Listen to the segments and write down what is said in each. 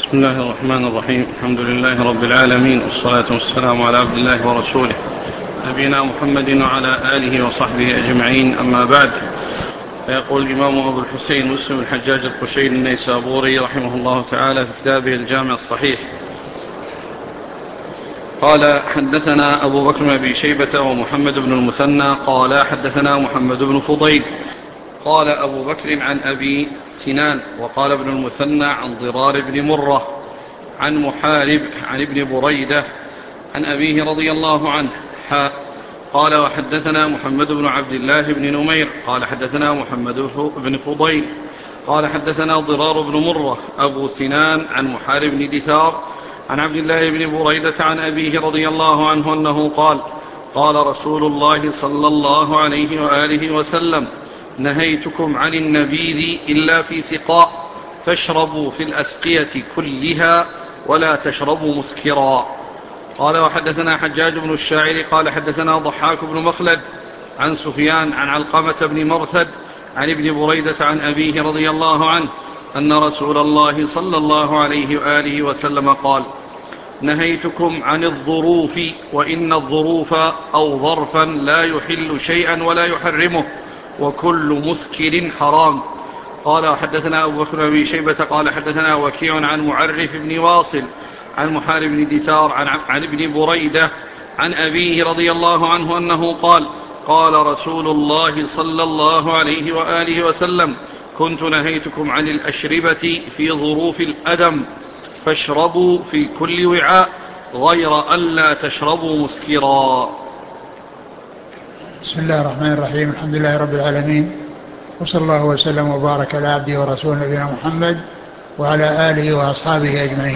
بسم الله الرحمن الرحيم. الحمد لله رب العالمين، والصلاة والسلام على عبد الله ورسوله نبينا محمد وعلى آله وصحبه أجمعين، أما بعد. فيقول الإمام أبو الحسين مسلم الحجاج القشيري النيسابوري رحمه الله تعالى في كتابه الجامع الصحيح: قال: حدثنا أبو بكر بن أبي شيبة ومحمد بن المثنى قال: حدثنا محمد بن فضيل. قال أبو بكر: عن أبي سنان. وقال ابن المثنى: عن ضرار بن مرة عن محارب عن ابن بريدة عن أبيه رضي الله عنه. قال: وحدثنا محمد بن عبد الله بن نمير قال: حدثنا محمد بن فضيل قال: حدثنا ضرار بن مرة أبو سنان عن محارب بن دثار عن عبد الله بن بريدة عن أبيه رضي الله عنه أنه قال: قال رسول الله صلى الله عليه وآله وسلم: نهيتكم عن النبيذ إلا في سقاء، فاشربوا في الأسقية كلها ولا تشربوا مسكرا. قال: وحدثنا حجاج بن الشاعر قال: حدثنا ضحاك بن مخلد عن سفيان عن علقمة بن مرثد عن ابن بريدة عن أبيه رضي الله عنه أن رسول الله صلى الله عليه وآله وسلم قال: نهيتكم عن الظروف، وإن الظروف أو ظرفا لا يحل شيئا ولا يحرمه، وكل مسكر حرام. قال: وحدثنا أبو بكر بن أبي شيبة قال: حدثنا وكيع عن معرف بن واصل عن محارب بن دثار عن ابن بريدة عن أبيه رضي الله عنه أنه قال: قال رسول الله صلى الله عليه وآله وسلم: كنت نهيتكم عن الأشربة في ظروف الأدم، فاشربوا في كل وعاء غير أن لا تشربوا مسكرا. بسم الله الرحمن الرحيم. الحمد لله رب العالمين، وصلى الله وسلم وبارك على عبده ورسوله نبينا محمد وعلى آله وأصحابه أجمعين.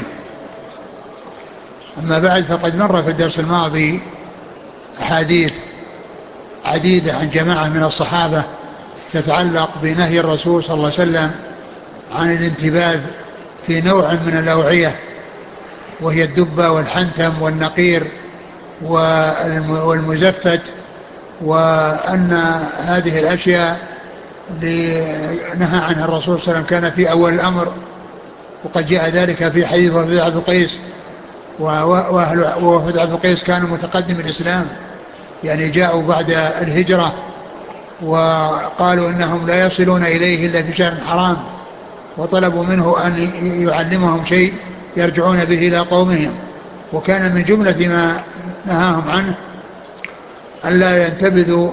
أما بعد، فقد مر في الدرس الماضي أحاديث عديدة عن جماعة من الصحابة تتعلق بنهي الرسول صلى الله عليه وسلم عن الانتباذ في نوع من الأوعية، وهي الدبة والحنتم والنقير والمزفت، وأن هذه الأشياء نهى عنها الرسول صلى الله عليه وسلم كان في أول الأمر، وقد جاء ذلك في حديث وفد عبد القيس. ووفد عبد القيس كانوا متقدم الإسلام، يعني جاءوا بعد الهجرة، وقالوا إنهم لا يصلون إليه إلا في شهر حرام، وطلبوا منه أن يعلمهم شيء يرجعون به إلى قومهم. وكان من جملة ما نهاهم عنه ألا ينتبذوا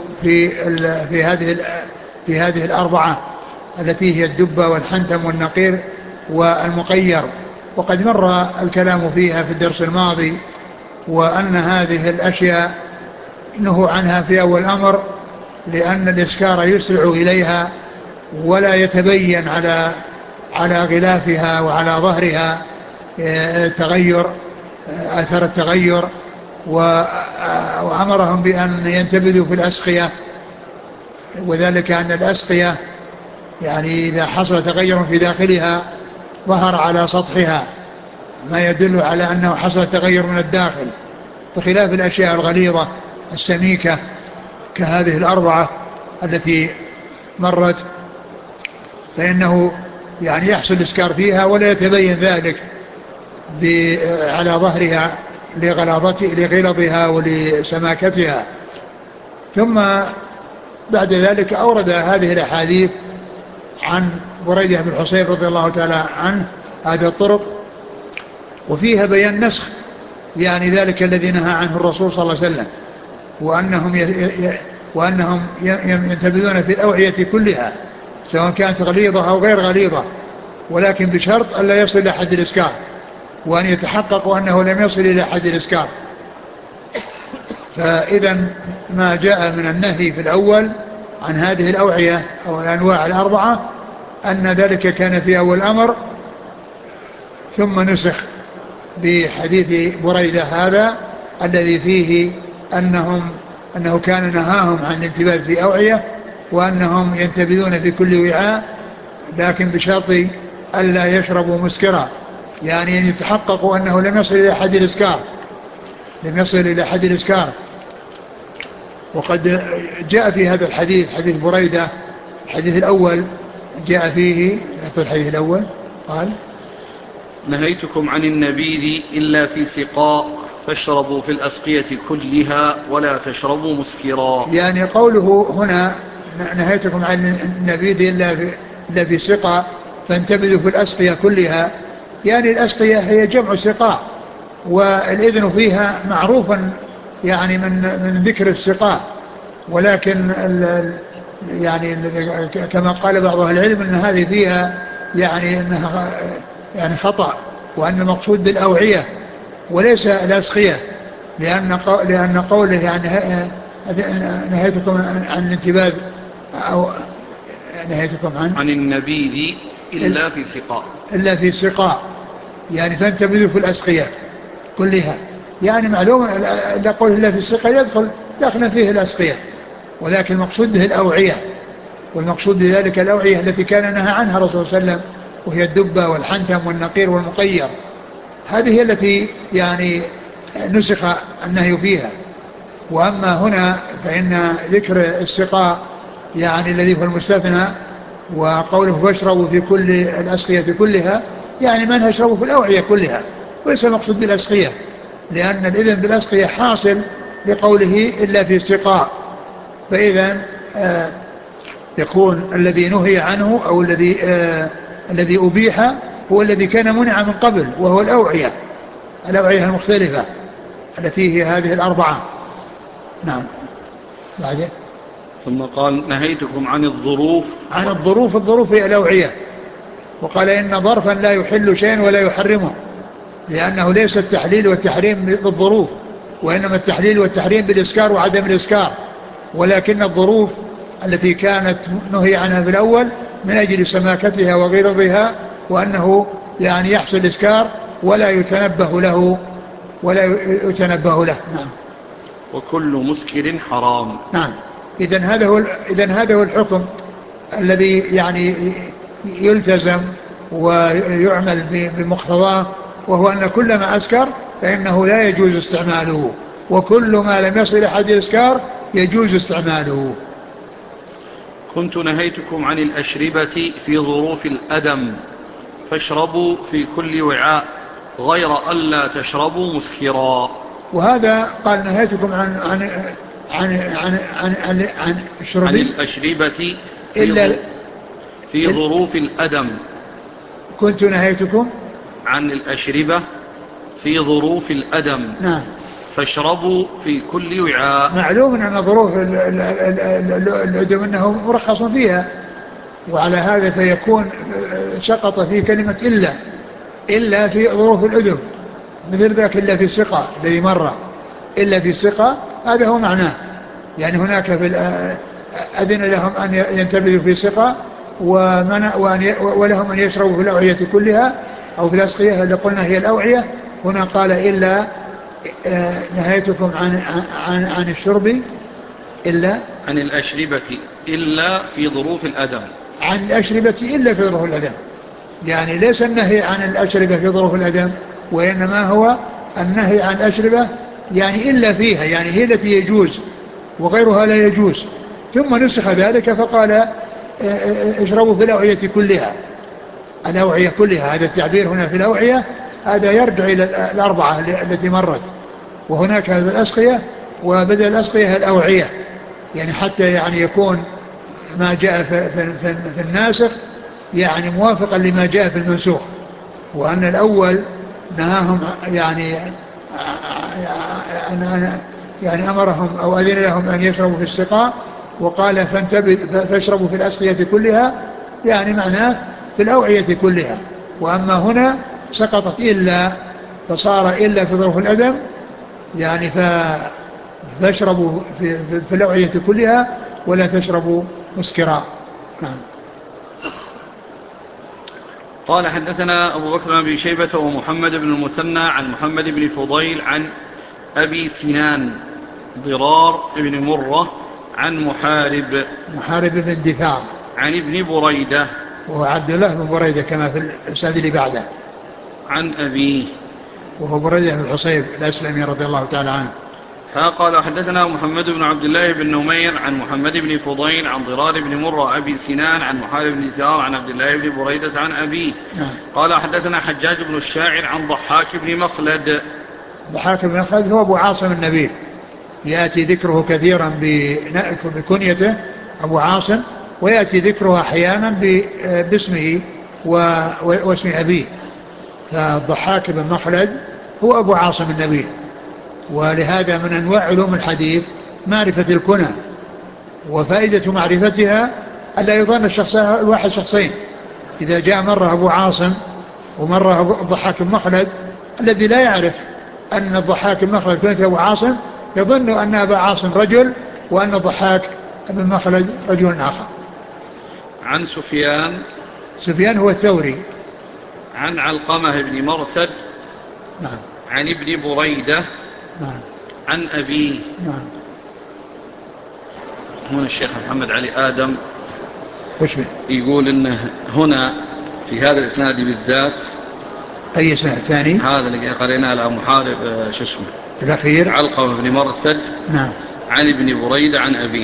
في هذه الأربعة التي هي الدبة والحنتم والنقير والمقير، وقد مر الكلام فيها في الدرس الماضي، وأن هذه الأشياء نهوا عنها في أول الأمر لأن الإسكار يسرع إليها ولا يتبين على غلافها وعلى ظهرها تغير، أثر التغير. وأمرهم بأن ينتبذوا في الأسقية، وذلك أن الأسقية يعني إذا حصل تغير في داخلها ظهر على سطحها ما يدل على أنه حصل تغير من الداخل، بخلاف الأشياء الغليظة السميكة كهذه الأربعة التي مرت، فإنه يعني يحصل إسكار فيها ولا يتبين ذلك على ظهرها لغلظها ولسماكتها. ثم بعد ذلك أورد هذه الأحاديث عن بريدة بن الحصيب رضي الله تعالى عنه هذه الطرق، وفيها بيان نسخ يعني ذلك الذي نهى عنه الرسول صلى الله عليه وسلم، وأنهم ينتبذون في الأوعية كلها سواء كانت غليظة أو غير غليظة، ولكن بشرط ألا يصل إلى حد الإسكار، وأن يتحققوا أنه لم يصل إلى حد الإسكار. فإذا ما جاء من النهي في الأول عن هذه الأوعية أو الأنواع الأربعة أن ذلك كان في أول الأمر، ثم نسخ بحديث بريدة هذا الذي فيه أنه كان نهاهم عن الانتباه في أوعية، وأنهم ينتبذون في كل وعاء، لكن بشرط ألا يشربوا مسكرا، يعني أن يتحققوا أنه لم يصل إلى حد الإسكار. وقد جاء في هذا الحديث حديث بريدة الحديث الأول جاء فيه في الحديث الأول قال نهيتكم عن النبيذ إلا في سقاء فاشربوا في الأسقية كلها ولا تشربوا مسكرا. يعني قوله هنا نهيتكم عن النبيذ إلا في سقاء فانتبذوا في الأسقية كلها، يعني الأسقية هي جمع سقاء، والإذن فيها معروفا يعني من ذكر السقاء، ولكن يعني كما قال بعض أهل العلم أن هذه فيها يعني أنها يعني خطأ، وأن المقصود بالأوعية وليس الأسقية، لأن قوله يعني نهيتكم عن الانتباذ أو نهيتكم عن النبيذ إلا في سقاء، إلا في سقاء، يعني فانتبذوا في الأسقية كلها، يعني معلوم أن قوله إلا في السقاء داخل فيه الأسقية، ولكن المقصود به الأوعية، والمقصود بذلك الأوعية التي كان نهى عنها الرسول صلى الله عليه وسلم، وهي الدبة والحنتم والنقير والمقير، هذه هي التي يعني نسخ النهي فيها. وأما هنا فإن ذكر السقاء يعني الذي هو المستثنى، وقوله فاشربوا في كل الأسقية كلها، يعني من يشربوا في الأوعية كلها، وليس المقصود بالأسقية، لأن الإذن بالأسقية حاصل بقوله إلا في سقاء، فإذا يكون الذي نهي عنه أو الذي أبيح هو الذي كان منع من قبل، وهو الأوعية المختلفة التي هي هذه الأربعة. نعم. بعدين ثم قال نهيتكم عن الظروف. عن الظروف هي الأوعية، وقال إن ظرفا لا يحل شيئا ولا يحرمه، لأنه ليس التحليل والتحريم بالظروف، وإنما التحليل والتحريم بالإسكار وعدم الإسكار، ولكن الظروف التي كانت نهي عنها في الأول من أجل سماكتها وغلظها، وأنه يعني يحصل إسكار ولا يتنبه له. نعم. وكل مسكر حرام. نعم. إذن هذا هو الحكم الذي يعني يلتزم ويعمل بمقتضاه، وهو أن كل ما أسكر فإنه لا يجوز استعماله، وكل ما لم يصل حد الإسكار يجوز استعماله. كنت نهيتكم عن الأشربة في ظروف الأدم فاشربوا في كل وعاء غير ألا تشربوا مسكرا. وهذا قال نهيتكم عن الشرب عن الأشربة إلا في ظروف الأدم. كنت نهيتكم عن الأشربة في ظروف الأدم. نعم. فاشربوا في كل وعاء. معلوم أن ظروف الأدم أنه مرخص فيها، وعلى هذا فيكون سقط في كلمة إلا في ظروف الأدم، مثل ذاك إلا في السقاء الذي مر، إلا في السقاء هذا هو معناه، يعني هناك أذن لهم أن ينتبذوا في سقاء، ولهم أن يشربوا في الأوعية كلها أو في الأسقية اللي قلنا هي الأوعية. هنا قال إلا نهايتكم عن الشرب إلا عن الأشربة إلا في ظروف الأدم. عن الأشربة إلا في ظروف الأدم، يعني ليس النهي عن الأشربة في ظروف الأدم، وإنما هو النهي عن الأشربة يعني إلا فيها، يعني هي التي يجوز وغيرها لا يجوز. ثم نسخ ذلك فقال اشربوا في الأوعية كلها، الأوعية كلها، هذا التعبير هنا في الأوعية هذا يرجع إلى الأربعة التي مرت، وهناك هذا الأسقية، وبدل الأسقية الأوعية، يعني حتى يعني يكون ما جاء في الناسخ يعني موافقا لما جاء في المنسوخ، وأن الأول نهاهم يعني أمرهم أو أذن لهم أن يشربوا في السقاء، وقال فاشربوا في الأسقية كلها، يعني معناه في الأوعية كلها. وأما هنا سقطت إلا، فصار إلا في ظروف الأدم، يعني فاشربوا في الأوعية كلها ولا تشربوا مسكرا. نعم. قال حدثنا أبو بكر بن أبي شيبة ومحمد بن المثنى عن محمد بن فضيل عن أبي سنان ضرار بن مرة عن محارب بن دثار عن ابن بريدة وهو عبد الله بن بريدة كما في الإسناد اللي بعده، عن أبيه وهو بريدة بن الحصيب الأسلمي رضي الله تعالى عنه. قال حدثنا محمد بن عبد الله بن نمير عن محمد بن فضيل عن ضرار بن مرة أبي سنان عن محارب بن ثار عن عبد الله بن بريدة عن أبيه. قال حدثنا حجاج بن الشاعر عن ضحاك بن مخلد. ضحاك بن مخلد هو أبو عاصم النبيل، يأتي ذكره كثيرا بكنيته أبو عاصم، ويأتي ذكره أحيانا باسمه واسم أبيه. فالضحاك بن مخلد هو أبو عاصم النبيل. ولهذا من أنواع علوم الحديث معرفة الكنى، وفائدة معرفتها ألا يظن الواحد شخصين. إذا جاء مرة أبو عاصم ومرة الضحاك بن مخلد، الذي لا يعرف أن الضحاك بن مخلد كنت أبو عاصم يظن أن أبا عاصم رجل وأن الضحاك بن مخلد رجل آخر. عن سفيان هو الثوري. عن علقمة بن مرثد. نعم. عن ابن بريدة. نعم. عن أبيه. نعم. هنا الشيخ محمد علي آدم وش به؟ يقول إنه هنا في هذا الإسناد بالذات. أي إسناد ثاني؟ هذا اللي قريناه على محارب شو اسمه الأخير علقمة بن مرثد. نعم. عن ابن بريدة عن أبيه.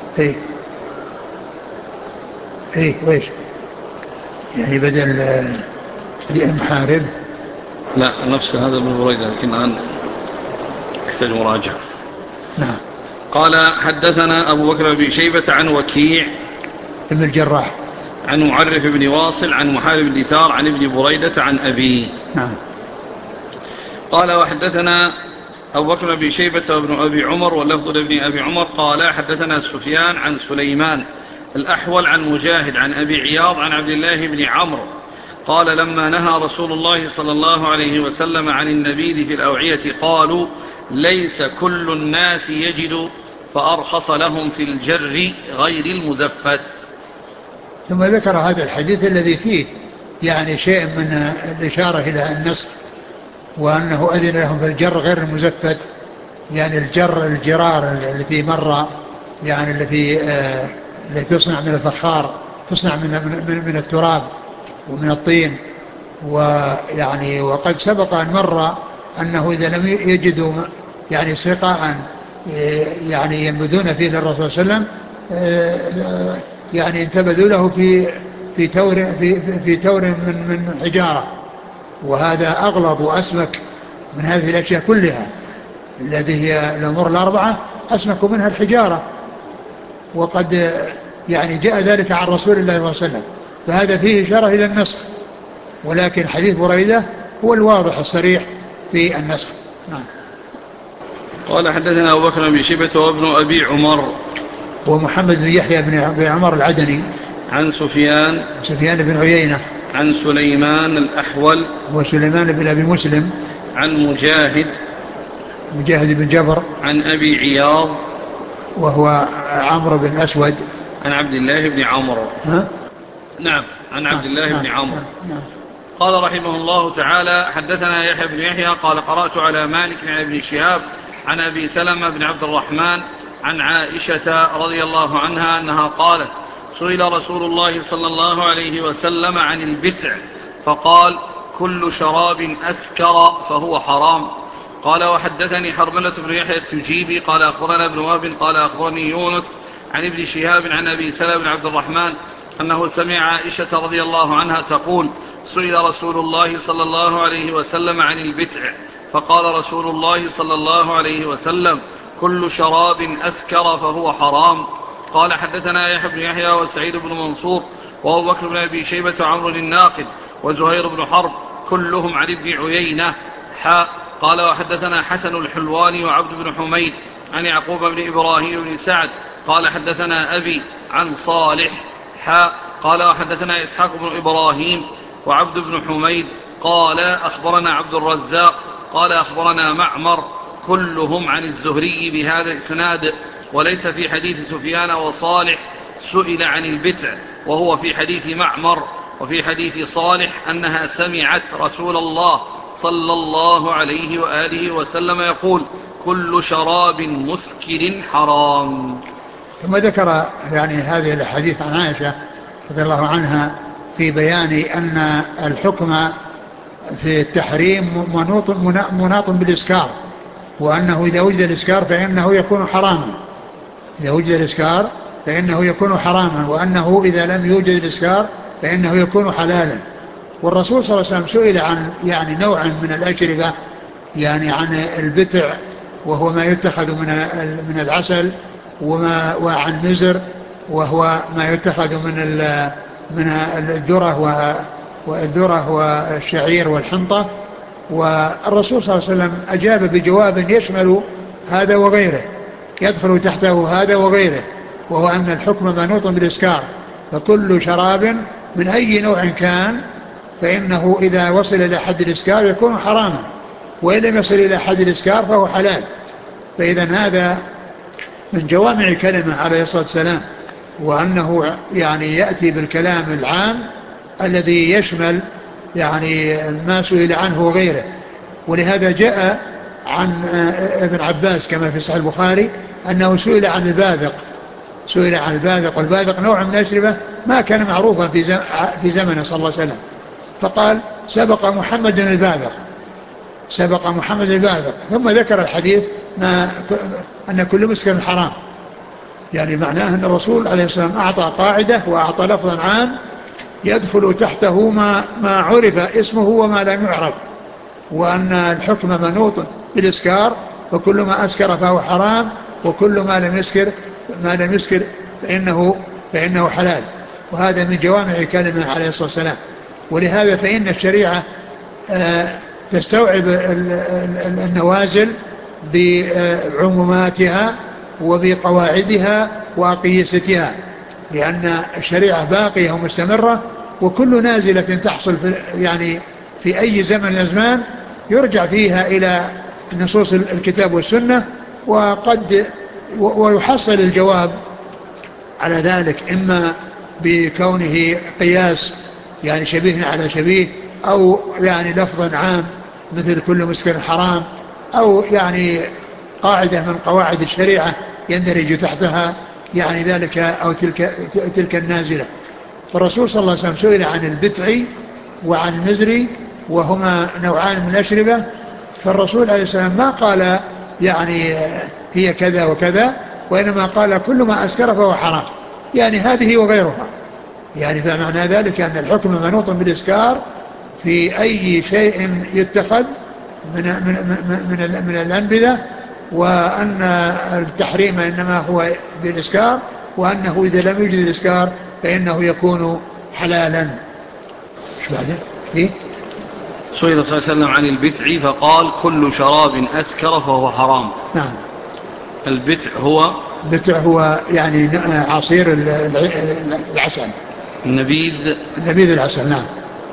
إيه ويش يعني بدل محارب؟ لا نفس هذا ابن بريدة، لكن الآن يحتاج مراجعة. نعم. قال حدثنا أبو بكر بن شيبة عن وكيع ابن الجراح عن معرف بن واصل عن محارب بن ثار عن ابن بريدة عن أبيه. نعم. قال وحدثنا أبو بكر بن شيبة وابن أبي عمر واللفظ لابن أبي عمر قال حدثنا سفيان عن سليمان الأحول عن مجاهد عن أبي عياض عن عبد الله بن عمرو قال لما نهى رسول الله صلى الله عليه وسلم عن النبيذ في الأوعية قالوا ليس كل الناس يجد فأرخص لهم في الجر غير المزفت. ثم ذكر هذا الحديث الذي فيه يعني شيء من الإشارة إلى النسخ، وأنه أذن لهم في الجر غير المزفت، يعني الجرار التي مر يعني التي تصنع من الفخار، تصنع من التراب ومن الطين. ويعني وقد سبق أن مر أنه إذا لم يجدوا يعني سقاء يعني ينبذون فيه للرسول صلى الله عليه وسلم يعني انتبذوا له في تور من حجارة، وهذا أغلظ وأسمك من هذه الأشياء كلها، الذي هي الأمور الأربعة أسمك منها الحجارة. وقد يعني جاء ذلك عن رسول الله صلى الله عليه وسلم، فهذا فيه إشارة إلى النسخ، ولكن حديث بريدة هو الواضح الصريح في النسخ. نعم. قال حدثنا أبو بكر بن شيبة وابن أبي عمر ومحمد بن يحيى بن عمر العدني عن سفيان بن عيينة عن سليمان الأحول وسليمان بن أبي مسلم عن مجاهد بن جبر عن أبي عياض وهو عمرو بن أسود عن عبد الله بن عمرو. نعم عن عبد الله بن عمرو. قال رحمه الله تعالى حدثنا يحيى بن يحيى قال قرأت على مالك عن ابن شهاب عن أبي سلمة بن عبد الرحمن عن عائشة رضي الله عنها أنها قالت سئل رسول الله صلى الله عليه وسلم عن البتع فقال كل شراب أسكر فهو حرام. قال وحدثني حرملة بن يحيى التجيبي قال أخبرنا ابن وهب قال أخبرني يونس عن ابن شهاب عن أبي سلمة بن عبد الرحمن أنه سمع عائشة رضي الله عنها تقول سئل رسول الله صلى الله عليه وسلم عن البتع فقال رسول الله صلى الله عليه وسلم كل شراب أسكر فهو حرام. قال حدثنا يحيى بن يحيى وسعيد بن منصور وأبو بكر بن أبي شيبة وعمرو الناقد وزهير بن حرب كلهم عن ابن عيينة. قال وحدثنا حسن الحلواني وعبد بن حميد عن يعقوب بن إبراهيم بن سعد قال حدثنا أبي عن صالح. قال وحدثنا إسحاق بن إبراهيم وعبد بن حميد قال أخبرنا عبد الرزاق قال أخبرنا معمر كلهم عن الزهري بهذا الإسناد وليس في حديث سفيان وصالح سئل عن البتع وهو في حديث معمر وفي حديث صالح أنها سمعت رسول الله صلى الله عليه وآله وسلم يقول كل شراب مسكر حرام. ثم ذكر يعني هذه الحديث عن عائشة رضي الله عنها في بيان أن الحكم في التحريم مناط بالإسكار، وأنه إذا وجد الإسكار فإنه يكون حراما، إذا وجد الإسكار فإنه يكون حراما، وأنه إذا لم يوجد الإسكار فإنه يكون حلالا. والرسول صلى الله عليه وسلم سئل عن يعني نوع من الأشربة، يعني عن البتع وهو ما يتخذ من العسل، وعن مزر وهو ما يتخذ من الذرة والذرة والشعير والحنطة. والرسول صلى الله عليه وسلم أجاب بجواب يشمل هذا وغيره، يدخل تحته هذا وغيره، وهو أن الحكم منوط بالإسكار، فكل شراب من أي نوع كان فإنه إذا وصل إلى حد الإسكار يكون حراما، وإن لم يصل إلى حد الإسكار فهو حلال. فإذا هذا من جوامع كلمة عليه الصلاة والسلام، وأنه يعني يأتي بالكلام العام الذي يشمل يعني ما سئل عنه وغيره. ولهذا جاء عن ابن عباس كما في صحيح البخاري أنه سئل عن الباذق، سئل عن الباذق، والباذق نوع من الأشربة ما كان معروفا في زمنه صلى الله عليه وسلم، فقال سبق محمد الباذق، سبق محمد الباذق، ثم ذكر الحديث أن كل مسكر حرام، يعني معناه أن الرسول عليه الصلاة والسلام أعطى قاعدة وأعطى لفظا عام يدخل تحته ما عرف اسمه وما لم يعرف، وأن الحكم منوط بالإسكار، وكل ما أسكر فهو حرام، وكل ما لم يسكر فإنه حلال. وهذا من جوامع كلمة عليه الصلاة والسلام. ولهذا فإن الشريعة تستوعب النوازل بعموماتها وبقواعدها وأقيستها، لأن الشريعة باقية ومستمرة، وكل نازلة تحصل في أي زمن من الأزمان يرجع فيها إلى نصوص الكتاب والسنة، ويحصل الجواب على ذلك إما بكونه قياس يعني شبيه على شبيه، أو يعني لفظ عام مثل كل مسكر حرام، أو يعني قاعدة من قواعد الشريعة يندرج تحتها يعني ذلك أو تلك النازلة. فالرسول صلى الله عليه وسلم سئل عن البتع وعن المزري، وهما نوعان من الأشربة، فالرسول عليه السلام ما قال يعني هي كذا وكذا، وإنما قال كل ما أسكر فهو حرام، يعني هذه وغيرها. يعني فمعنى ذلك أن الحكم منوط بالإسكار في أي شيء يتخذ من الأنبذة، وأن التحريم إنما هو بالإسكار، وأنه إذا لم يوجد الإسكار فإنه يكون حلالا. ايش بعده؟ إيه؟ سئل صلى الله عليه وسلم عن البتع فقال كل شراب أسكر فهو حرام. نعم. البتع هو يعني عصير العسل، نبيذ العسل. نعم،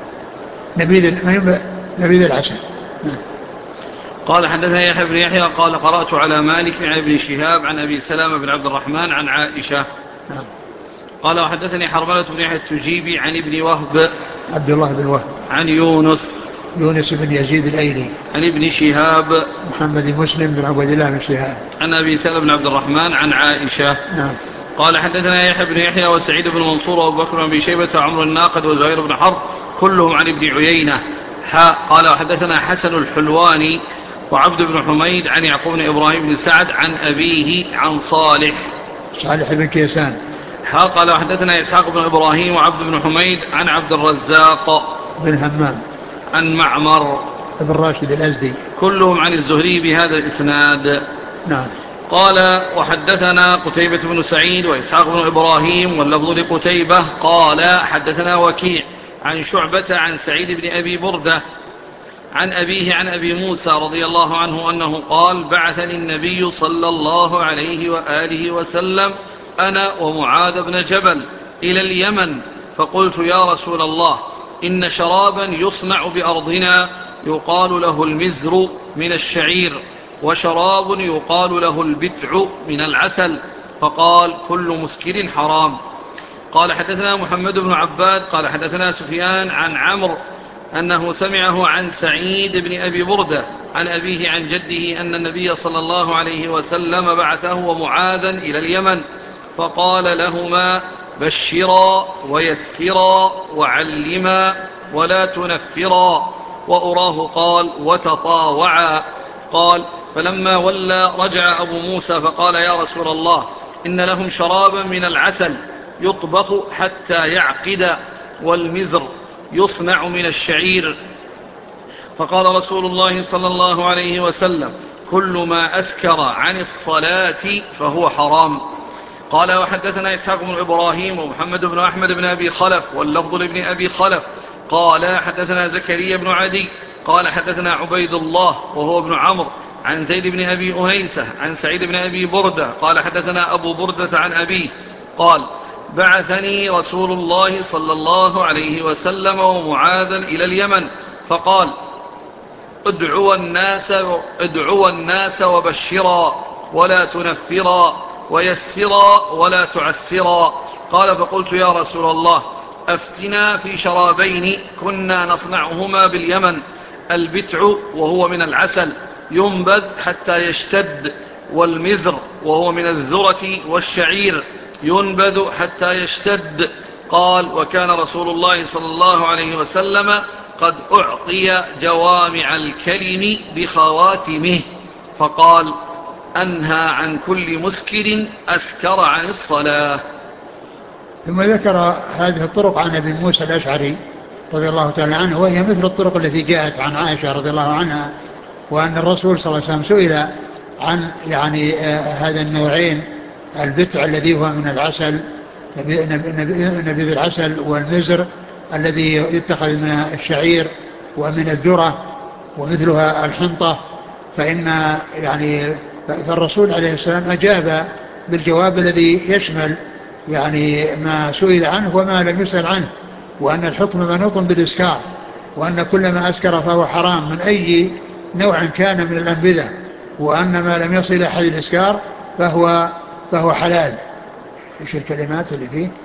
نبيذ العسل. نعم. قال حدثنا يحيى بن يحيى قال قرأت على مالك عن ابن شهاب عن أبي سلمة بن عبد الرحمن عن عائشة. نعم. قال وحدثني حرملة بن يحيى التجيبي عن ابن وهب عبد الله بن وهب عن يونس بن يزيد الأيلي عن ابن شهاب محمد بن مسلم بن عبد الله بن شهاب عن أبي سلمة بن عبد الرحمن عن عائشة. نعم. قال حدثنا يحيى بن يحيى وسعيد بن منصور وابو بكر بن ابي شيبه وعمرو الناقد وزهير بن حرب كلهم عن ابن عيينه. قال وحدثنا حسن الحلواني وعبد بن حميد عن يعقوب بن ابراهيم بن سعد عن ابيه عن صالح بن كيسان. قال وحدثنا اسحاق بن ابراهيم وعبد بن حميد عن عبد الرزاق بن همام عن معمر بن راشد الازدي كلهم عن الزهري بهذا الاسناد. نعم. قال وحدثنا قتيبة بن سعيد وإسحاق بن إبراهيم واللفظ لقتيبة قال حدثنا وكيع عن شعبة عن سعيد بن أبي بردة عن أبيه عن أبي موسى رضي الله عنه أنه قال بعثني النبي صلى الله عليه وآله وسلم أنا ومعاذ بن جبل إلى اليمن، فقلت يا رسول الله إن شرابا يصنع بأرضنا يقال له المزر من الشعير، وشراب يقال له البتع من العسل، فقال كل مسكر حرام. قال حدثنا محمد بن عباد قال حدثنا سفيان عن عمرو أنه سمعه عن سعيد بن أبي بردة عن أبيه عن جده أن النبي صلى الله عليه وسلم بعثه ومعاذا إلى اليمن، فقال لهما بشرا ويسرا وعلما ولا تنفرا، وأراه قال وتطاوعا. قال: فلما ولى رجع أبو موسى فقال: يا رسول الله، إن لهم شرابا من العسل يطبخ حتى يعقد، والمزر يصنع من الشعير. فقال رسول الله صلى الله عليه وسلم: كل ما أسكر عن الصلاة فهو حرام. قال: وحدثنا إسحاق بن إبراهيم ومحمد بن أحمد بن أبي خلف، واللفظ لابن أبي خلف، قال: حدثنا زكريا بن عدي قال: حدثنا عبيد الله وهو ابن عمرو عن زيد بن أبي أنيسة عن سعيد بن أبي بردة قال: حدثنا أبو بردة عن أبيه قال: بعثني رسول الله صلى الله عليه وسلم ومعاذا إلى اليمن، فقال: ادعوا الناس وبشرا ولا تنفرا، ويسرا ولا تعسرا. قال: فقلت: يا رسول الله، أفتنا في شرابين كنا نصنعهما باليمن: البتع وهو من العسل ينبذ حتى يشتد، والمزر وهو من الذرة والشعير ينبذ حتى يشتد. قال: وكان رسول الله صلى الله عليه وسلم قد أعطي جوامع الكلم بخواتمه، فقال: أنهى عن كل مسكر أسكر عن الصلاة. ثم ذكر هذه الطرق عن أبي موسى الأشعري رضي الله تعالى عنه، وهي مثل الطرق التي جاءت عن عائشة رضي الله عنها، وأن الرسول صلى الله عليه وسلم سئل عن هذا النوعين: البتع الذي هو من العسل، نبيذ العسل، والمزر الذي يتخذ من الشعير ومن الذرة ومثلها الحنطة. فالرسول عليه السلام أجاب بالجواب الذي يشمل ما سئل عنه وما لم يسأل عنه، وأن الحكم منوط بالإسكار، وأن كل ما أسكر فهو حرام من أي نوع كان من الأنبذة، وأن ما لم يصل إلى حد الإسكار فهو حلال. إيش الكلمات اللي فيه؟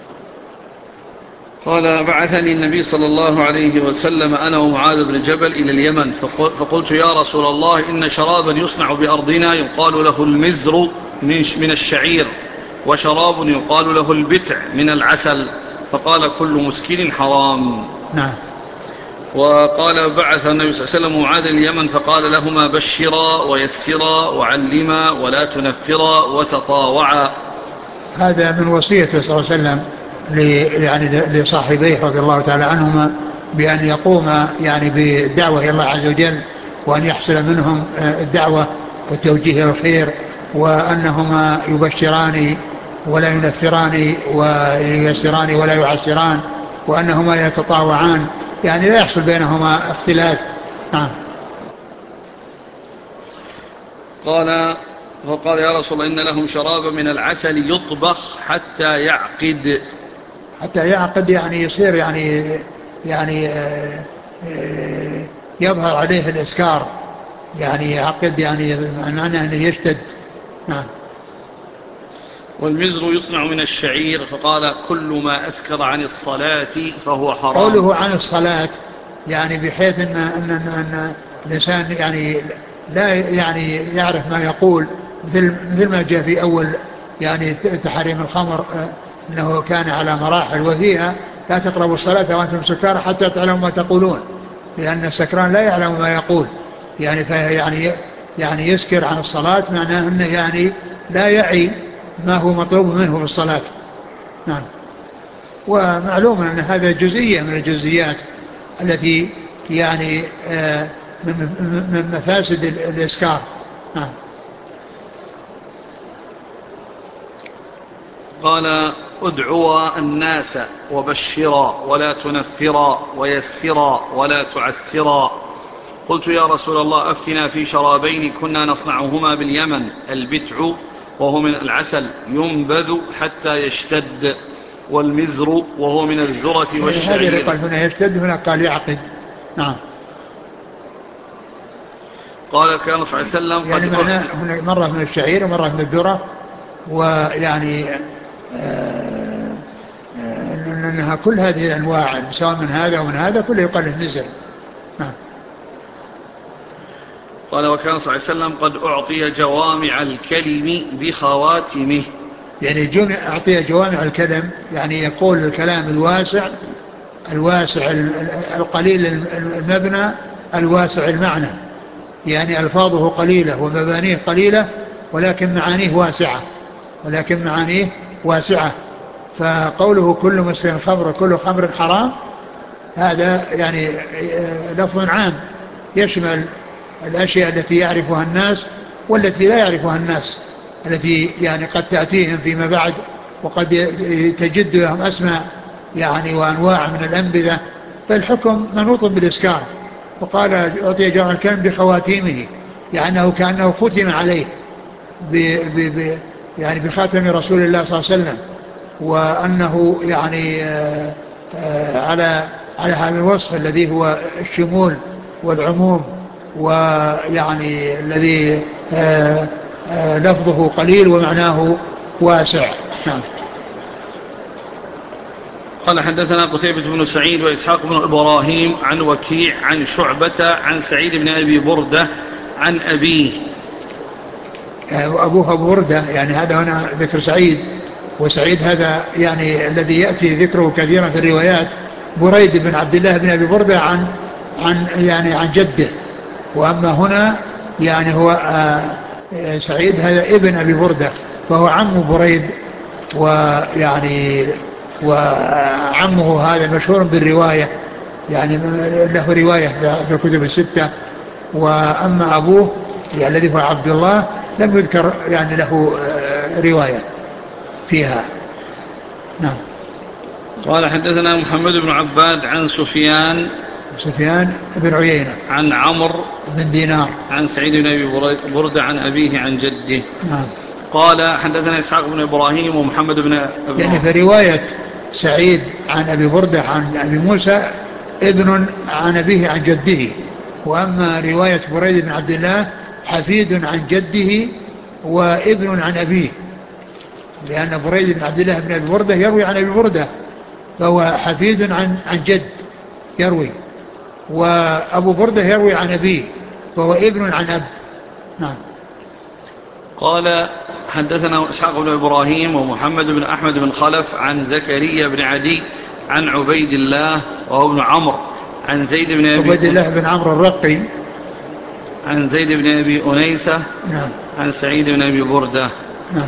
قال: بعثني النبي صلى الله عليه وسلم أنا ومعاذ بن جبل إلى اليمن، فقلت: يا رسول الله، إن شرابا يصنع بأرضنا يقال له المزر من الشعير، وشراب يقال له البتع من العسل، فقال: كل مسكر حرام. نعم. وقال: بعث النبي صلى الله عليه وسلم معاذ اليمن فقال لهما: بشرا ويسرا وعلما ولا تنفرا وتطاوعا. هذا من وصيته صلى الله عليه وسلم لصاحبيه رضي الله تعالى عنهما، بأن يقوم بالدعوة إلى الله عز وجل، وأن يحصل منهم الدعوة والتوجيه الخير، وأنهما يبشران ولا ينفران، وييسران ولا يعسران، وأنهما يتطاوعان، لا يحصل بينهما اختلاف. نعم. فقال: يا رسول الله، إن لهم شرابا من العسل يطبخ حتى يعقد. حتى يعقد يصير يظهر عليه الإسكار، يعقد، معناه أنه يشتد. نعم. والمزر يصنع من الشعير، فقال: كل ما أسكر عن الصلاة فهو حرام. قوله عن الصلاة بحيث أن الإنسان لا يعرف ما يقول، مثل ما جاء في أول تحريم الخمر، أنه كان على مراحل، وفيها: لا تقربوا الصلاة وأنتم سكارى حتى تعلموا ما تقولون، لأن السكران لا يعلم ما يقول، يسكر عن الصلاة، معناه أنه لا يعي ما هو مطلوب منه في الصلاة. نعم. ومعلوم أن هذا جزئية من الجزئيات التي من مفاسد الإسكار. نعم. قال: ادعوا الناس وبشرا ولا تنفرا، ويسرا ولا تعسرا. قلت: يا رسول الله، أفتنا في شرابين كنا نصنعهما باليمن: البتع وهو من العسل ينبذ حتى يشتد، والمزر وهو من الذرة والشعير. هذا قال هنا يشتد، هنا قال يعقد. نعم. قال: كان صلى الله عليه وسلم معناه هنا مرة من الشعير ومرة من الذرة، أنها كل هذه الأنواع سواء من هذا ومن هذا كله يقال له مزر. نعم. قال: وكان صلى الله عليه وسلم قد أعطي جوامع الكلم بخواتمه. أعطي جوامع الكلم، يقول الكلام الواسع القليل المبنى الواسع المعنى، يعني ألفاظه قليلة ومبانيه قليلة، ولكن معانيه واسعة. فقوله كل مسكر خمر وكل خمر حرام، هذا يعني لفظ عام يشمل الأشياء التي يعرفها الناس والتي لا يعرفها الناس، التي يعني قد تأتيهم فيما بعد، وقد تجد لهم أسماء يعني وأنواع من الأنبذة، فالحكم منوط بالإسكار. وقال أعطي جرع الكلب بخواتيمه، يعني كأنه ختم عليه ب ب يعني بخاتم رسول الله صلى الله عليه وسلم، وأنه يعني على هذا الوصف الذي هو الشمول والعموم، ويعني الذي لفظه قليل ومعناه واسع. نعم. قال حدثنا قتيبة بن سعيد وإسحاق بن إبراهيم عن وكيع عن شعبة عن سعيد بن أبي بردة عن أبيه. أبوه أبو بردة، يعني هذا هنا ذكر سعيد، وسعيد هذا يعني الذي يأتي ذكره كثيرا في الروايات بريد بن عبد الله بن أبي بردة عن جده. وأما هنا يعني هو سعيد هذا ابن أبي بردة، فهو عم بريد، ويعني وعمه هذا مشهور بالرواية، يعني له رواية في الكتب الستة. وأما أبوه يعني الذي هو عبد الله لم يذكر يعني له رواية فيها. نعم. قال حدثنا محمد بن عباد عن سفيان بن عيينة عن عمرو بن دينار عن سعيد بن أبي بردة عن أبيه عن جده. نعم. قال حدثنا إسحاق بن إبراهيم ومحمد بن يعني في رواية سعيد عن أبي بردة عن أبي موسى ابن عن أبيه عن جده، وأما رواية بريد بن عبد الله حفيد عن جده وابن عن أبيه، لأن بريد بن عبد الله بن أبي بردة يروي عن أبي بردة، فهو حفيد عن جد يروي، وأبو بردة يروي عن أبيه، فهو ابن عن أب. نعم. قال حدثنا إسحاق بن إبراهيم ومحمد بن أحمد بن خلف عن زكريا بن عدي عن عبيد الله وهو ابن عمرو عن زيد بن عبيد الله بن عمرو الرقي عن زيد بن أبي أنيسة. نعم. عن سعيد بن أبي بردة. نعم.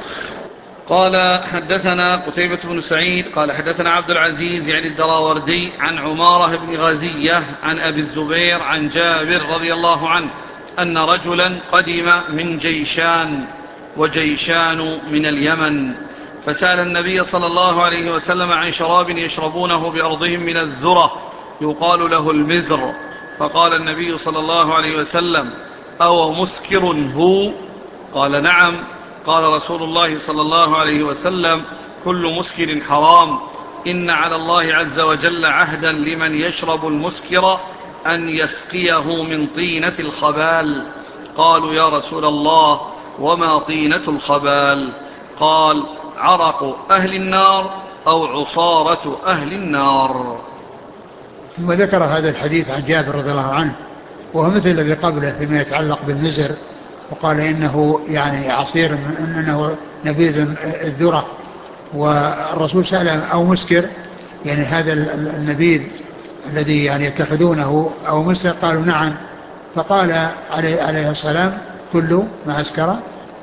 قال حدثنا قتيبة بن سعيد قال حدثنا عبد العزيز يعني الدراوردي عن عمارة بن غزية عن أبي الزبير عن جابر رضي الله عنه أن رجلا قدم من جيشان وجيشان من اليمن، فسأل النبي صلى الله عليه وسلم عن شراب يشربونه بأرضهم من الذرة يقال له المزر، فقال النبي صلى الله عليه وسلم: أو مسكر هو؟ قال: نعم. قال رسول الله صلى الله عليه وسلم: كل مسكر حرام، إن على الله عز وجل عهدا لمن يشرب المسكر أن يسقيه من طينة الخبال. قالوا: يا رسول الله، وما طينة الخبال؟ قال: عرق أهل النار أو عصارة أهل النار. ثم ذكر هذا الحديث عن جابر رضي الله عنه، وهو مثل الذي قبله فيما يتعلق بالمزر، وقال إنه يعني عصير، إنه نبيذ الذرة، والرسول سأله أو مسكر، يعني هذا النبيذ الذي يعني يتخذونه أو مسكر؟ قالوا نعم. فقال عليه السلام: كل ما أسكر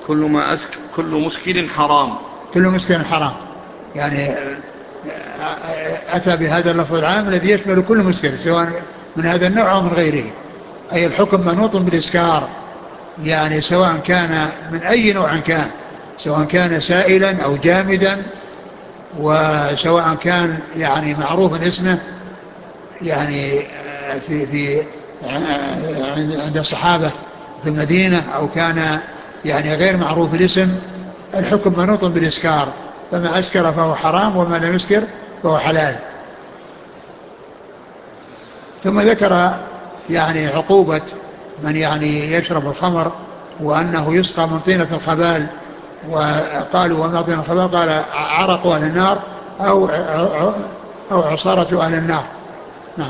كل مسكر حرام. كل مسكر حرام، يعني أتى بهذا اللفظ العام الذي يشمل كل مسكر سواء من هذا النوع أو من غيره، أي الحكم منوط بالإسكار، يعني سواء كان من أي نوع كان، سواء كان سائلا أو جامدا، وسواء كان يعني معروف اسمه يعني في عند الصحابة في المدينة، أو كان يعني غير معروف الاسم، الحكم منوط بالإسكار، فما أسكر فهو حرام، وما لم يسكر فهو حلال. ثم ذكر يعني عقوبة من يعني يشرب الخمر، وأنه يسقى من طينة الخبال. وقالوا: وما طينة الخبال؟ قال: عرق أهل النار أو عصارة أهل النار. نعم.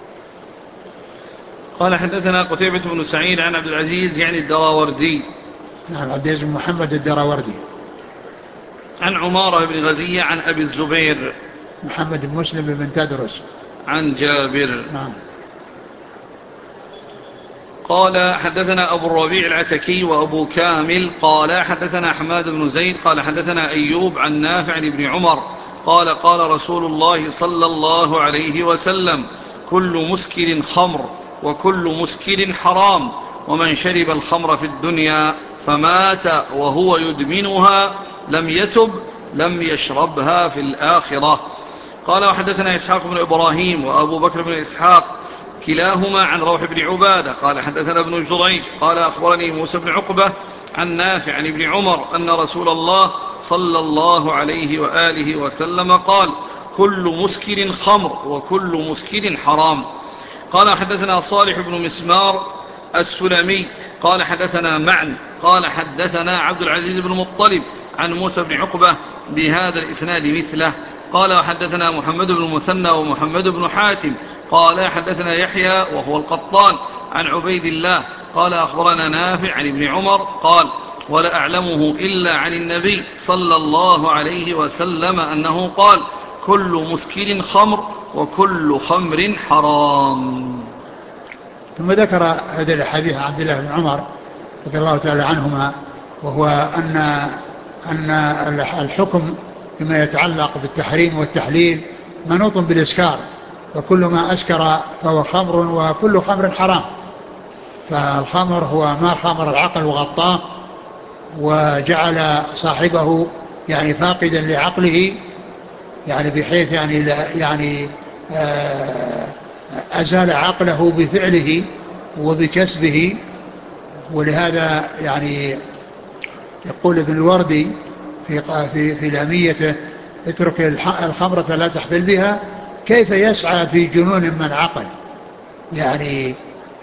قال حدثنا قتيبة بن سعيد عن عبد العزيز يعني الدراوردي. نعم. عبد العزيز بن محمد الدراوردي. عن عمارة بن غزية عن أبي الزبير محمد بن مسلم بن تدرس. عن جابر. نعم. قال حدثنا أبو الربيع العتكي وأبو كامل قال حدثنا حماد بن زيد قال حدثنا أيوب عن نافع عن ابن عمر قال قال رسول الله صلى الله عليه وسلم: كل مسكر خمر وكل مسكر حرام، ومن شرب الخمر في الدنيا فمات وهو يدمنها لم يتب لم يشربها في الآخرة. قال وحدثنا إسحاق بن إبراهيم وأبو بكر بن إسحاق كلاهما عن روح بن عبادة قال حدثنا ابن جريج قال أخبرني موسى بن عقبة عن نافع عن ابن عمر أن رسول الله صلى الله عليه وآله وسلم قال: كل مسكر خمر وكل مسكر حرام. قال حدثنا صالح بن مسمار السلمي قال حدثنا معن قال حدثنا عبد العزيز بن مطلب عن موسى بن عقبة بهذا الإسناد مثله. قال وحدثنا محمد بن المثنى ومحمد بن حاتم قال حدثنا يحيى وهو القطان عن عبيد الله قال أخبرنا نافع عن ابن عمر قال: ولا أعلمه إلا عن النبي صلى الله عليه وسلم أنه قال: كل مسكر خمر وكل خمر حرام. ثم ذكر هذا الحديث عن عبد الله بن عمر رضي الله تعالى عنهما، وهو أن الحكم فيما يتعلق بالتحريم والتحليل منوط بالإسكار، وكل ما أسكر فهو خمر وكل خمر حرام. فالخمر هو ما خمر العقل وغطاه وجعل صاحبه يعني فاقدا لعقله، يعني بحيث يعني أزال عقله بفعله وبكسبه. ولهذا يعني يقول ابن الوردي في لاميته: اترك الخمرة لا تحفل بها، كيف يسعى في جنون من عقل. يعني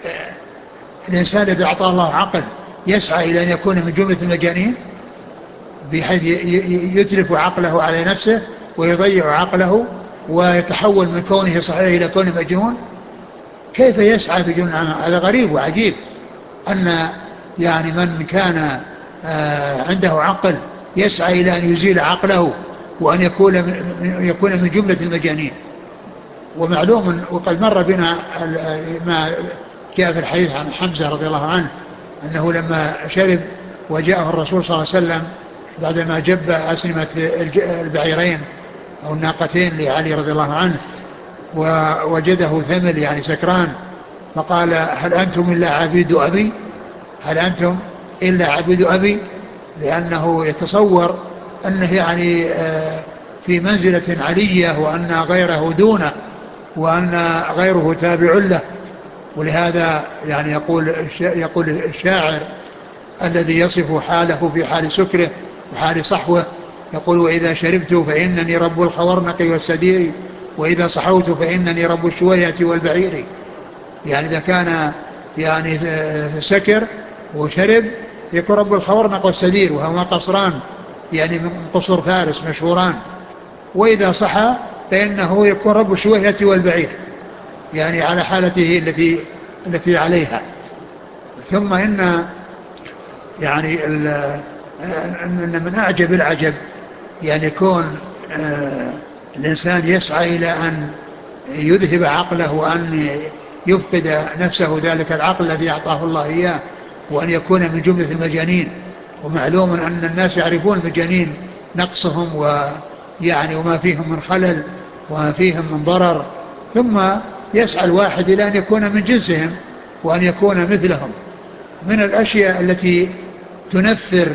الإنسان الذي أعطاه الله عقل يسعى إلى أن يكون من جملة المجانين، بحيث يتلف عقله على نفسه ويضيع عقله ويتحول من كونه صحيح إلى كونه مجنون. كيف يسعى في جنون؟ هذا غريب وعجيب أن يعني من كان عنده عقل يسعى إلى أن يزيل عقله وأن يكون من جملة المجانين. ومعلوم وقد مر بنا ما جاء في الحديث عن حمزة رضي الله عنه أنه لما شرب وجاءه الرسول صلى الله عليه وسلم بعدما جب أسنمة البعيرين أو الناقتين لعلي رضي الله عنه ووجده ثمل يعني سكران، فقال: هل أنتم إلا عبيد أبي؟ هل أنتم إلا عبيد أبي؟ لأنه يتصور أنه يعني في منزلة علية وأن غيره دونه وأن غيره تابع له. ولهذا يعني يقول الشاعر الذي يصف حاله في حال سكره وحال صحوه، يقول: وإذا شربت فإنني رب الخورنق والسدير، وإذا صحوت فإنني رب الشوية والبعير. يعني إذا كان يعني سكر وشرب يكون رب الخورنق والسدير، وهما قصران يعني من قصور فارس مشهوران. وإذا صحى فإنه يكون رب الشوية والبعير، يعني على حالته التي عليها. ثم إن يعني أن من أعجب العجب يعني يكون الإنسان يسعى إلى أن يذهب عقله وأن يفقد نفسه ذلك العقل الذي أعطاه الله إياه، وأن يكون من جملة المجانين. ومعلوم أن الناس يعرفون المجانين نقصهم ويعني وما فيهم من خلل وما فيهم من ضرر، ثم يسعى الواحد إلى أن يكون من جنسهم وأن يكون مثلهم. من الأشياء التي تنفر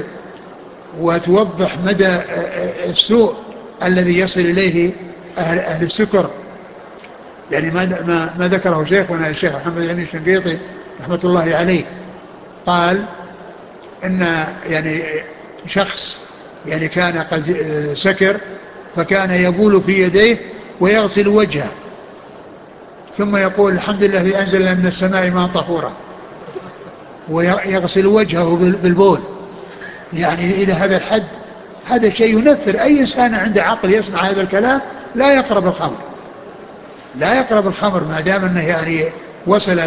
وتوضح مدى السوء الذي يصل إليه أهل السكر، يعني ما ذكره شيخنا الشيخ محمد الأمين الشنقيطي رحمة الله عليه، قال إن يعني شخص يعني كان قد سكر فكان يبول في يديه ويغسل وجهه ثم يقول: الحمد لله الذي أنزل من السماء ماء طهورا، ويغسل وجهه بالبول. يعني إلى هذا الحد هذا شيء ينفر. أي إنسان عنده عقل يسمع هذا الكلام لا يقرب الخمر، لا يقرب الخمر ما دام أنه يعني وصل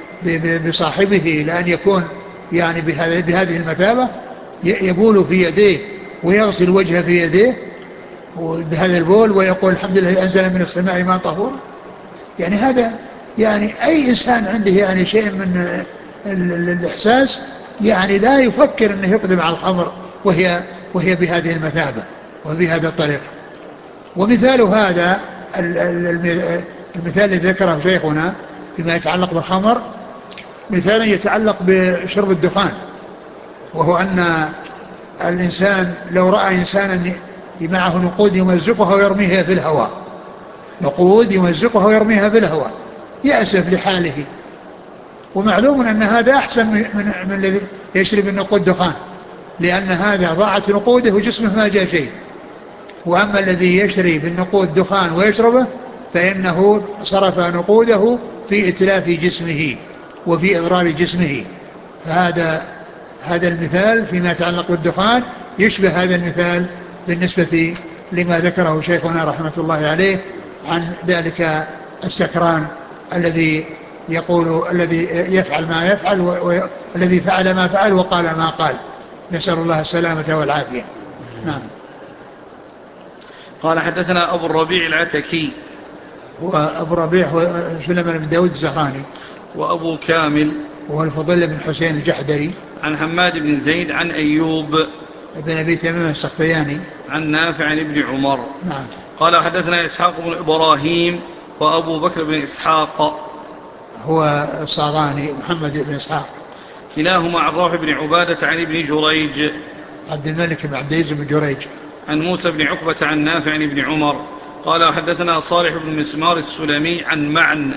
بصاحبه لأن يكون يعني بهذه المثابة، يبول في يديه ويغسل وجهه في يديه بهذا البول ويقول: الحمد لله أنزل من السماء ماء طهورا. يعني هذا يعني أي إنسان عنده يعني شيء من الإحساس يعني لا يفكر أنه يقدم على الخمر وهي بهذه المثابة وبهذا الطريقة. ومثال هذا المثال الذي ذكره شيخنا فيما يتعلق بالخمر مثالا يتعلق بشرب الدخان، وهو أن الإنسان لو رأى إنسانا معه نقود يمزقها ويرميها في الهواء، نقود يمزقها ويرميها في الهواء، يأسف لحاله. ومعلوم أن هذا أحسن من الذي يشرب النقود دخان، لأن هذا ضاعت نقوده وجسمه ما جاء شيء. وأما الذي يشري بالنقود دخان ويشربه فإنه صرف نقوده في إتلاف جسمه وفي إضرار جسمه. هذا المثال فيما يتعلق بالدخان يشبه هذا المثال بالنسبة لما ذكره شيخنا رحمة الله عليه عن ذلك السكران الذي يفعل ما يفعل والذي فعل ما فعل وقال ما قال، نسأل الله السلامة والعافية. نعم. قال حدثنا أبو الربيع العتكي، وأبو الربيع هو سليمان بن داود الزهراني، وأبو كامل وهو الفضيل بن حسين الجحدري، عن حماد بن زيد عن أيوب بن أبي تميم السختياني، عن نافع عن ابن عمر. نعم. قال حدثنا إسحاق بن إبراهيم وأبو بكر بن إسحاق هو الصاغاني محمد بن إسحاق، كلاهما عن روح بن عبادة عن ابن جريج عبد الملك بن عبد العزيز بن جريج، عن موسى بن عقبة عن نافع عن ابن عمر. قال حدثنا صالح بن مسمار السلمي عن معن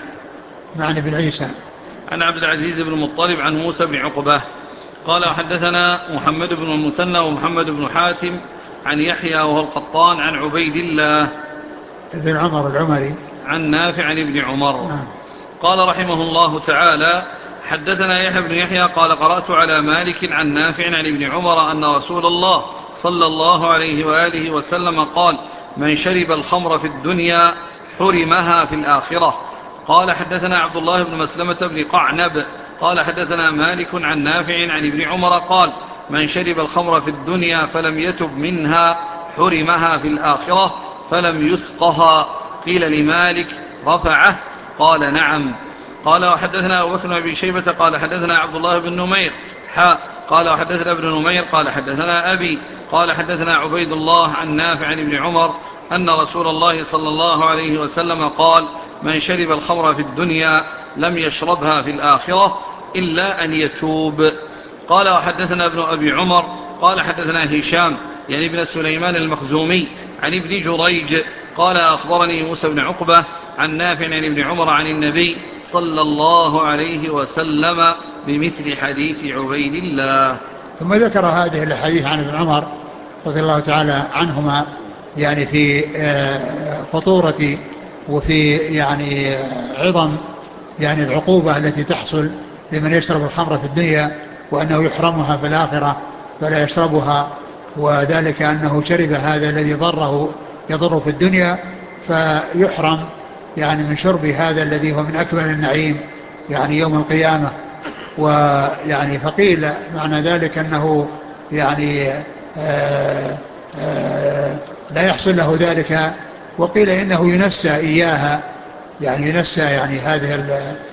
بن عيسى، عن عبد العزيز بن المطلب عن موسى بن عقبة. قال حدثنا محمد بن المثنى ومحمد بن حاتم عن يحيى وهو القطان عن عبيد الله بن عمر العمري عن نافع عن ابن عمر. نعم. قال رحمه الله تعالى حدثنا يحيى بن يحيى قال قرأت على مالك عن نافع عن ابن عمر أن رسول الله صلى الله عليه وآله وسلم قال من شرب الخمر في الدنيا حرمها في الآخرة. قال حدثنا عبد الله بن مسلمة بن قعنب قال حدثنا مالك عن نافع عن ابن عمر قال من شرب الخمر في الدنيا فلم يتب منها حرمها في الآخرة فلم يسقها. قيل لمالك رفعه؟ قال نعم. قال وحدثنا أبو بكر بن أبي شيبة قال حدثنا عبد الله بن نمير قال وحدثنا ابن نمير قال حدثنا أبي قال حدثنا عبيد الله عن نافع عن ابن عمر أن رسول الله صلى الله عليه وسلم قال من شرب الخمر في الدنيا لم يشربها في الآخرة إلا أن يتوب. قال وحدثنا ابن أبي عمر قال حدثنا هشام يعني ابن سليمان المخزومي عن ابن جريج قال أخبرني موسى بن عقبة عن نافع عن ابن عمر عن النبي صلى الله عليه وسلم بمثل حديث عبيد الله. ثم ذكر هذه الحديث عن ابن عمر رضي الله تعالى عنهما يعني في خطورة وفي يعني عظم يعني العقوبة التي تحصل لمن يشرب الخمر في الدنيا وأنه يحرمها في الآخرة فلا يشربها، وذلك أنه شرب هذا الذي يضر في الدنيا فيحرم يعني من شرب هذا الذي هو من أكمل النعيم يعني يوم القيامة. ويعني فقيل معنى ذلك أنه يعني لا يحصل له ذلك، وقيل إنه ينسى إياها يعني ينسى يعني هذه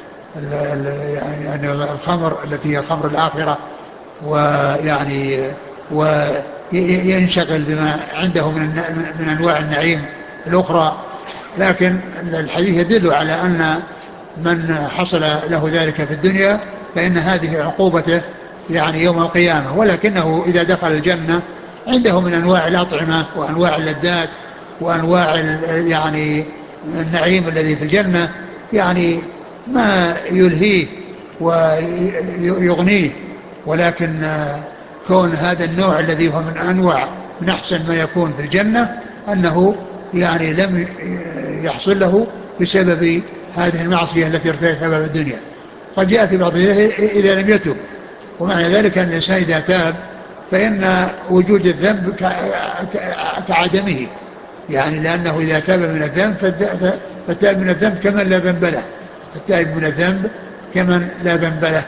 يعني الخمر التي هي خمر الآخرة، ويعني وينشغل بما عنده من أنواع النعيم الأخرى. لكن الحديث يدل على أن من حصل له ذلك في الدنيا فإن هذه عقوبته يعني يوم القيامة، ولكنه إذا دخل الجنة عنده من أنواع الأطعمة وأنواع اللذات وأنواع يعني النعيم الذي في الجنة يعني ما يلهيه ويغنيه، ولكن كون هذا النوع الذي هو من أحسن ما يكون في الجنة أنه يعني لم يحصل له بسبب هذه المعصية التي ارتكبها في الدنيا. قد جاء في بعض إذا لم يتب، ومعنى ذلك أن الإنسان إذا تاب فإن وجود الذنب كعدمه، يعني لأنه إذا تاب من الذنب فالتائب من الذنب كمن لا ذنب له، التائب من الذنب كمن لا ذنب له.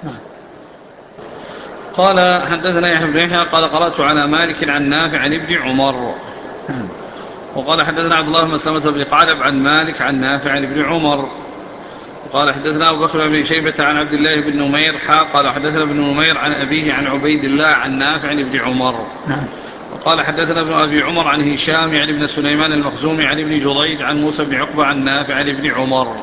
قال حدثنا يحيى بن يحيى قال قرأت على مالك عن نافع عن ابن عمر. وقال حدثنا عبد الله بن مسلمة بن قعنب عن مالك عن نافع عن ابن عمر. قال حدثنا أبو بكر بن شيبة عن عبد الله بن نمير قال حدثنا ابن نمير عن أبيه عن عبيد الله عن نافع عن ابن عمر. نعم. وقال حدثنا ابن أبي عمر عن هشام يعني ابن سليمان المخزومي عن ابن جريج عن موسى بن عقبة عن نافع عن ابن عمر.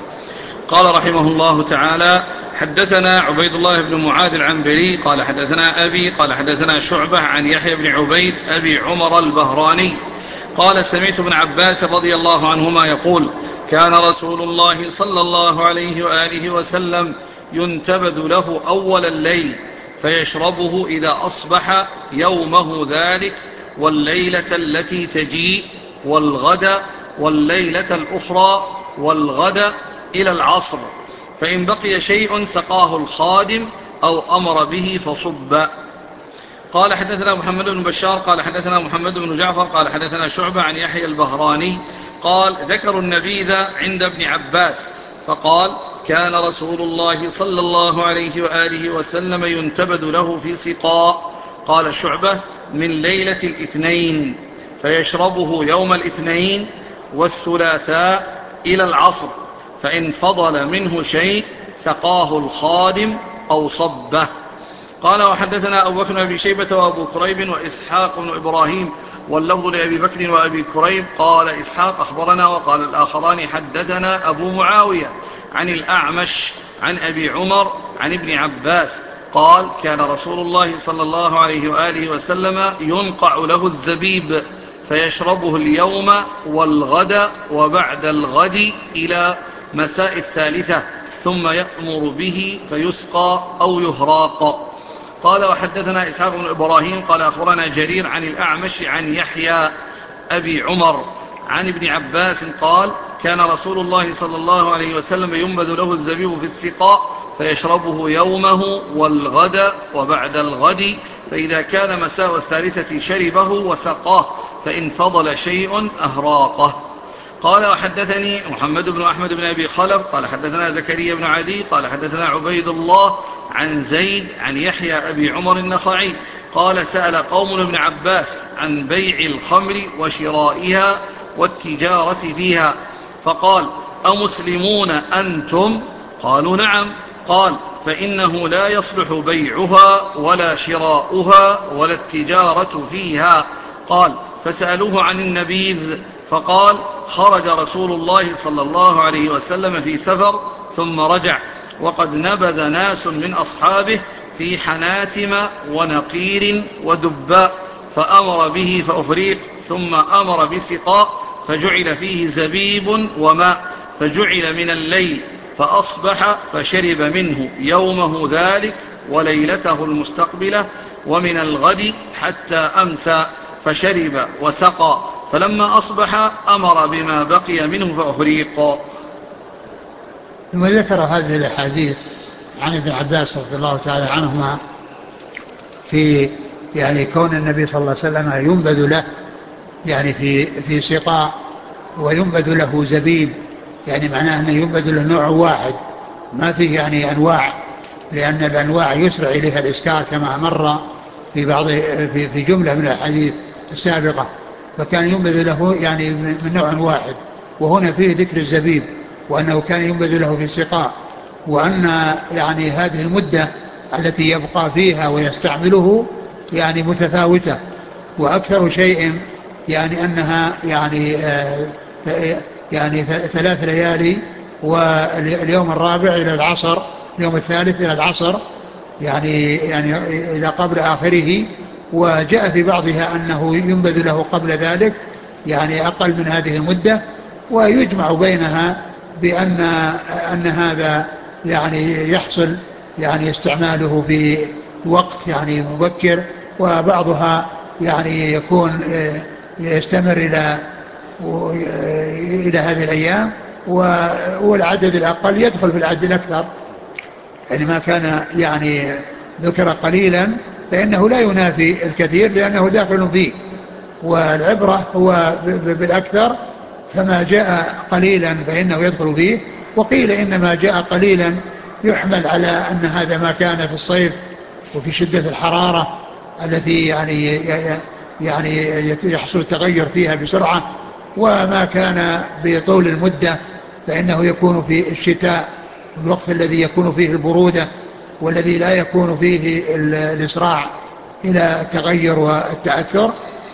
قال رحمه الله تعالى حدثنا عبيد الله بن معاذ العنبري قال حدثنا أبي قال حدثنا شعبة عن يحيى بن عبيد أبي عمر البهراني قال سمعت ابن عباس رضي الله عنهما يقول كان رسول الله صلى الله عليه وآله وسلم ينتبذ له أول الليل فيشربه إذا أصبح يومه ذلك والليلة التي تجيء والغد والليلة الأخرى والغد إلى العصر، فإن بقي شيء سقاه الخادم أو أمر به فصب. قال حدثنا محمد بن بشار قال حدثنا محمد بن جعفر قال حدثنا شعبة عن يحيى البهراني قال ذكروا النبيذ عند ابن عباس فقال كان رسول الله صلى الله عليه وآله وسلم ينتبذ له في سقاء. قال شعبة من ليلة الاثنين فيشربه يوم الاثنين والثلاثاء إلى العصر، فإن فضل منه شيء سقاه الخادم أو صبه. قال وحدثنا أبو بكر بن شيبة وأبو كريب وإسحاق بن إبراهيم واللفظ لأبي بكر وأبي كريب. قال إسحاق أخبرنا وقال الآخران حدثنا أبو معاوية عن الأعمش عن أبي عمر عن ابن عباس قال كان رسول الله صلى الله عليه وآله وسلم ينقع له الزبيب فيشربه اليوم والغد وبعد الغد إلى مساء الثالثة ثم يأمر به فيسقى أو يهراق. قال وحدثنا إسحاق بن إبراهيم قال أخبرنا جرير عن الأعمش عن يحيى أبي عمر عن ابن عباس قال كان رسول الله صلى الله عليه وسلم ينبذ له الزبيب في السقاء فيشربه يومه والغد وبعد الغد، فإذا كان مساء الثالثة شربه وسقاه، فإن فضل شيء أهراقه. قال وحدثني محمد بن أحمد بن أبي خلف قال حدثنا زكريا بن عدي قال حدثنا عبيد الله عن زيد عن يحيى أبي عمر النخعي قال سأل قوم ابن عباس عن بيع الخمر وشرائها والتجارة فيها فقال أمسلمون أنتم؟ قالوا نعم. قال فإنه لا يصلح بيعها ولا شراؤها ولا التجارة فيها. قال فسألوه عن النبيذ فقال خرج رسول الله صلى الله عليه وسلم في سفر ثم رجع وقد نبذ ناس من أصحابه في حناتم ونقير ودباء فأمر به فأفريق ثم أمر بسقاء فجعل فيه زبيب وماء فجعل من الليل فأصبح فشرب منه يومه ذلك وليلته المستقبلة ومن الغد حتى أمسى فشرب وسقى، فلما أصبح أمر بما بقي منه فأهريق. ثم ذكر هذه الأحاديث عن ابن عباس رضي الله تعالى عنهما في يعني كون النبي صلى الله عليه وسلم ينبذ له يعني في سقاء وينبذ له زبيب، يعني معناه أنه ينبذ له نوع واحد ما فيه يعني أنواع، لأن الأنواع يسرع إليها الإسكار كما مر في بعض في جملة من الحديث السابقة، فكان ينبذ له يعني من نوع واحد. وهنا فيه ذكر الزبيب وأنه كان ينبذ له في سقاء، وأن يعني هذه المدة التي يبقى فيها ويستعمله يعني متفاوتة، وأكثر شيء يعني أنها يعني 3 ليالي واليوم الرابع إلى العصر، اليوم الثالث إلى العصر يعني إلى قبل آخره. وجاء في بعضها أنه ينبذ له قبل ذلك يعني أقل من هذه المدة، ويجمع بينها بأن هذا يعني يحصل يعني استعماله في وقت يعني مبكر، وبعضها يعني يكون يستمر إلى هذه الأيام، والعدد الأقل يدخل في العدد الأكثر. يعني ما كان يعني ذكر قليلا فإنه لا ينافي الكثير لأنه داخل فيه، والعبرة هو بالأكثر، فما جاء قليلا فإنه يدخل فيه. وقيل إنما جاء قليلا يحمل على أن هذا ما كان في الصيف وفي شدة الحرارة التي يعني يحصل التغير فيها بسرعة، وما كان بطول المدة فإنه يكون في الشتاء الوقت الذي يكون فيه البرودة والذي لا يكون فيه الإسراع إلى التغير والتأثر.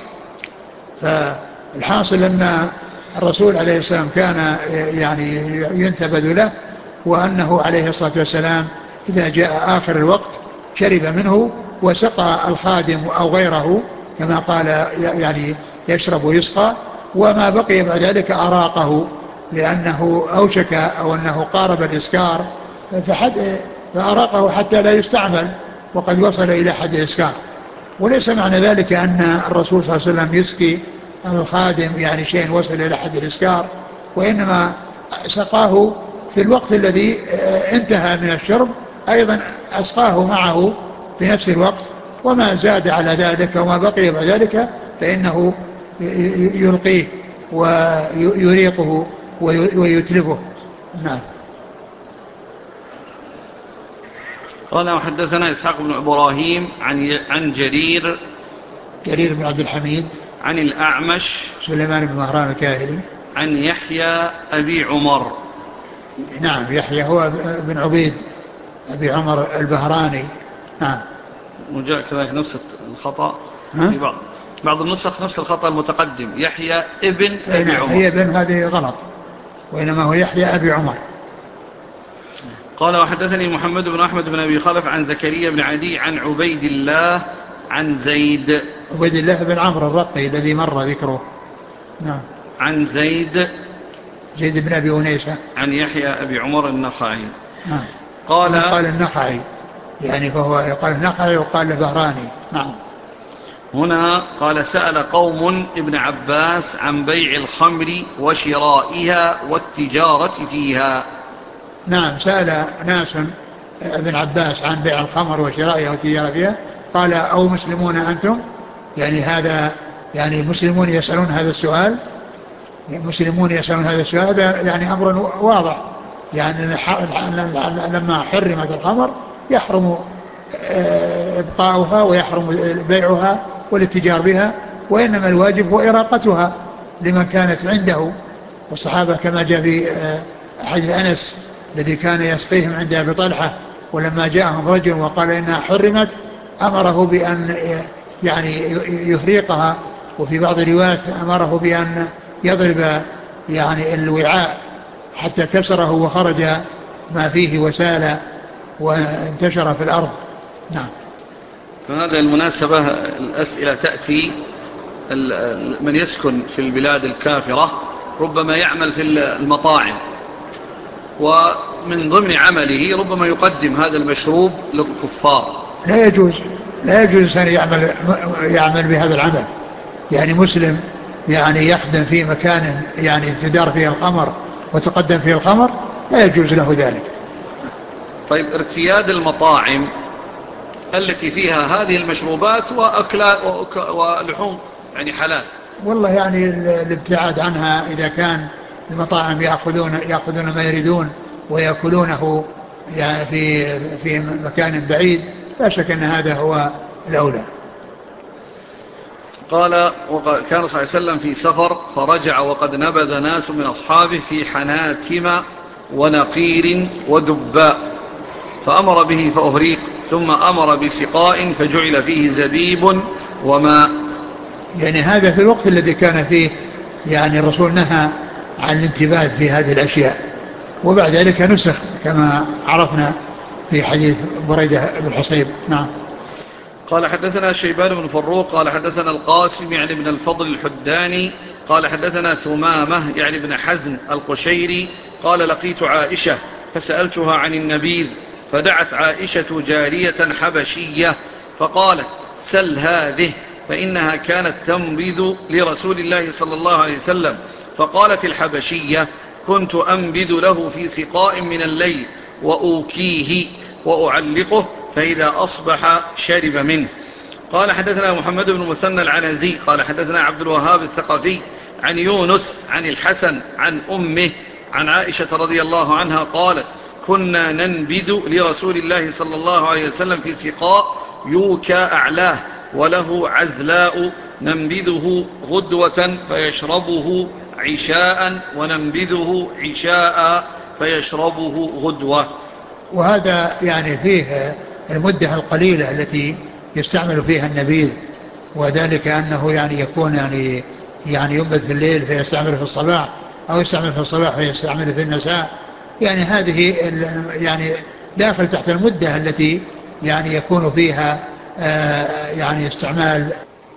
فالحاصل أن الرسول عليه السلام كان يعني ينتبذ له، وأنه عليه الصلاة والسلام إذا جاء آخر الوقت شرب منه وسقى الخادم أو غيره كما قال، يعني يشرب ويسقى، وما بقي بعد ذلك أراقه لأنه أوشك أو أنه قارب الإسكار فأراقه حتى لا يستعمل وقد وصل إلى حد الإسكار. وليس معنى ذلك أن الرسول صلى الله عليه وسلم يسقي الخادم يعني شيء وصل إلى حد الإسكار، وإنما سقاه في الوقت الذي انتهى من الشرب أيضا أسقاه معه في نفس الوقت، وما زاد على ذلك وما بقي بعد ذلك فإنه يلقيه ويريقه ويتلفه. نعم. قال وحدثنا إسحاق بن إبراهيم عن جرير بن عبد الحميد عن الأعمش سليمان بن مهران الكاهلي عن يحيى أبي عمر. نعم، يحيى هو بن عبيد أبي عمر البهراني. نعم. وجاء كذلك نفس الخطأ في بعض النسخ، نفس الخطأ المتقدم يحيى ابن أبي عمر. هي ابن هذه غلط، وإنما هو يحيى أبي عمر. قال وحدثني محمد بن أحمد بن أبي خلف عن زكريا بن عدي عن عبيد الله عن زيد بن عمرو الرقي الذي مر ذكره. نعم. عن زيد بن أبي أنيسة عن يحيى أبي عمر النخعي. نعم. قال النخعي، يعني فهو يقال النخعي وقال البهراني. نعم. هنا قال سأل قوم ابن عباس عن بيع الخمر وشرائها والتجارة فيها. نعم، سأل ناس ابن عباس عن بيع الخمر وشرائها والتجارة فيها، قال أو مسلمون أنتم؟ يعني هذا يعني مسلمون يسألون هذا السؤال، هذا يعني أمر واضح، يعني لما حرمت الخمر يحرم إبقاؤها ويحرم بيعها والاتجار بها، وإنما الواجب هو إراقتها لمن كانت عنده. والصحابة كما جاء في حديث أنس الذي كان يسقيهم عند أبي طلحة، ولما جاءهم رجل وقال إنها حرمت أمره بأن يعني يهريقها، وفي بعض الروايات أمره بأن يضرب يعني الوعاء حتى كسره وخرج ما فيه وسال وانتشر في الأرض. نعم. فهذا المناسبة الأسئلة تأتي من يسكن في البلاد الكافرة ربما يعمل في المطاعم، ومن ضمن عمله ربما يقدم هذا المشروب للكفار. لا يجوز أن يعمل بهذا العمل، يعني مسلم يعني يخدم في مكان يعني تدار فيه الخمر وتقدم فيه الخمر، لا يجوز له ذلك. طيب، ارتياد المطاعم التي فيها هذه المشروبات وأكلات ولحوم يعني حلال، والله يعني الابتعاد عنها إذا كان المطاعم يأخذون ما يريدون ويأكلونه يعني في مكان بعيد، لا شك أن هذا هو الأولى. قال كان صلى الله عليه وسلم في سفر فرجع وقد نبذ ناس من أصحابه في حناتم ونقير ودباء، فأمر به فأهريق، ثم أمر بسقاء فجعل فيه زبيب وماء. يعني هذا في الوقت الذي كان فيه يعني الرسول نهى عن الانتباه في هذه الأشياء، وبعد ذلك نسخ كما عرفنا في حديث بريدة بن حصيب. نعم. قال حدثنا شيبان بن فروق قال حدثنا القاسم يعني بن الفضل الحداني قال حدثنا ثمامة يعني بن حزن القشيري قال لقيت عائشة فسألتها عن النبيذ، فدعت عائشة جارية حبشية فقالت سل هذه فإنها كانت تنبذ لرسول الله صلى الله عليه وسلم. فقالت الحبشية كنت أنبذ له في سقاء من الليل وأوكيه وأعلقه، فإذا أصبح شرب منه. قال حدثنا محمد بن مثنى العنزي قال حدثنا عبد الوهاب الثقفي عن يونس عن الحسن عن أمه عن عائشة رضي الله عنها قالت كنا ننبذ لرسول الله صلى الله عليه وسلم في سقاء يوكى أعلاه وله عزلاء، ننبذه غدوة فيشربه عشاء وننبذه عشاء فيشربه غدوة. وهذا يعني فيه المدة القليلة التي يستعمل فيها النبيذ، وذلك أنه يعني يكون يعني ينبذ في الليل فيستعمل في الصباح، أو يستعمل في الصباح فيستعمل في المساء. يعني هذه يعني داخل تحت المدة التي يعني يكون فيها يعني استعمال،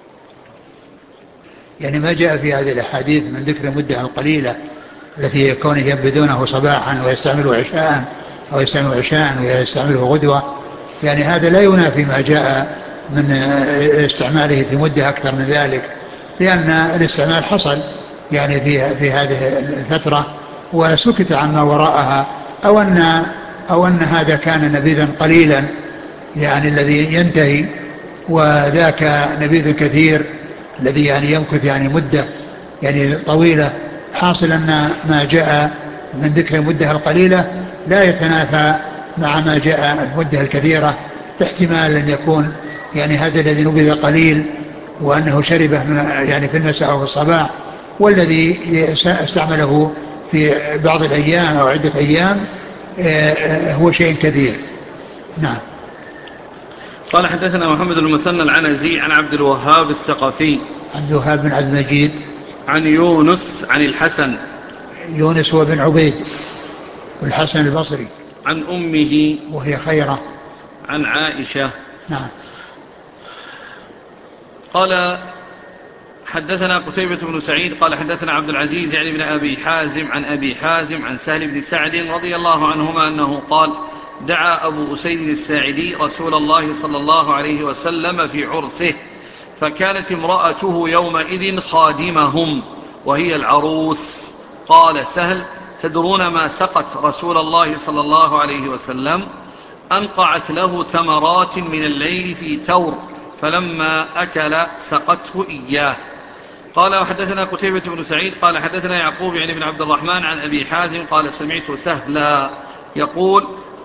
يعني ما جاء في هذه الأحاديث من ذكر المدة القليلة التي يكون ينبذونه صباحا ويستعمله عشاء، أو يستعمله عشاء ويستعمله غدوة. يعني هذا لا ينافي ما جاء من استعماله في مدة أكثر من ذلك، لأن الاستعمال حصل يعني في هذه الفترة وسكت عما وراءها، أو أن هذا كان نبيذا قليلا يعني الذي ينتهي، وذاك نبيذ كثير الذي يعني يمكث يعني مدة يعني طويلة. حاصل أن ما جاء من ذكر المدة القليلة لا يتنافى مع ما جاء المدة الكثيرة، باحتمال أن يكون يعني هذا الذي نبذ قليل وأنه شربه من يعني في المساء أو في الصباح، والذي استعمله في بعض الأيام أو عدة أيام هو شيء كثير. نعم. قال حدثنا محمد بن المثنى العنزي عن عبد الوهاب الثقفي، عبد الوهاب بن عبد المجيد، عن يونس عن الحسن. يونس هو بن عبيد والحسن البصري. عن أمه وهي خيرة. عن عائشة. نعم. قال حدثنا قتيبة بن سعيد قال حدثنا عبد العزيز يعني بن أبي حازم عن أبي حازم عن سهل بن سعد رضي الله عنهما أنه قال: دعا أبو أسيد الساعدي رسول الله صلى الله عليه وسلم في عرسه، فكانت امرأته يومئذ خادمهم وهي العروس. قال سهل: تدرون ما سقت رسول الله صلى الله عليه وسلم؟ أنقعت له تمرات من الليل في تور، فلما أكل سقته إياه. قال وحدثنا قتيبة بن سعيد قال حدثنا يعقوب يعني بن عبد الرحمن عن أبي حازم قال سمعت سهلا يقول: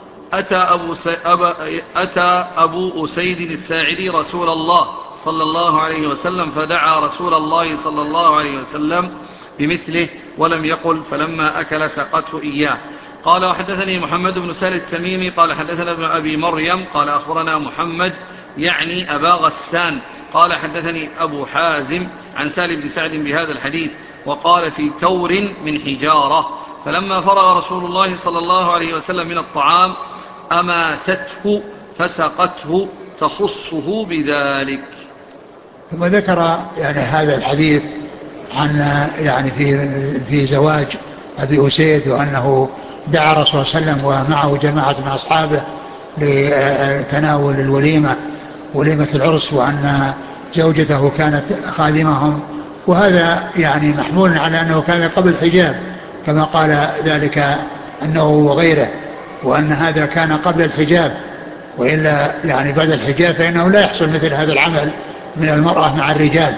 أتى أبو أسيد الساعدي رسول الله صلى الله عليه وسلم فدعا رسول الله صلى الله عليه وسلم بمثله ولم يقل فلما أكل سقته إياه. قال وحدثني محمد بن سهل التميمي قال حدثنا ابن أبي مريم قال أخبرنا محمد يعني أبا غسان قال حدثني أبو حازم عن سهل بن سعد بهذا الحديث وقال: في تور من حجارة. فلما فرغ رسول الله صلى الله عليه وسلم من الطعام أماثته فسقته تخصه بذلك. ثم ذكر يعني هذا الحديث عن يعني في زواج أبي أسيد، وأنه دعا الرسول صلى الله عليه وسلم ومعه جماعة من أصحابه لتناول الوليمة، وليمة العرس، وأن زوجته كانت خادمهم. وهذا يعني محمول على أنه كان قبل الحجاب كما قال ذلك أنه وغيره، وأن هذا كان قبل الحجاب، وإلا يعني بعد الحجاب فإنه لا يحصل مثل هذا العمل من المرأة مع الرجال.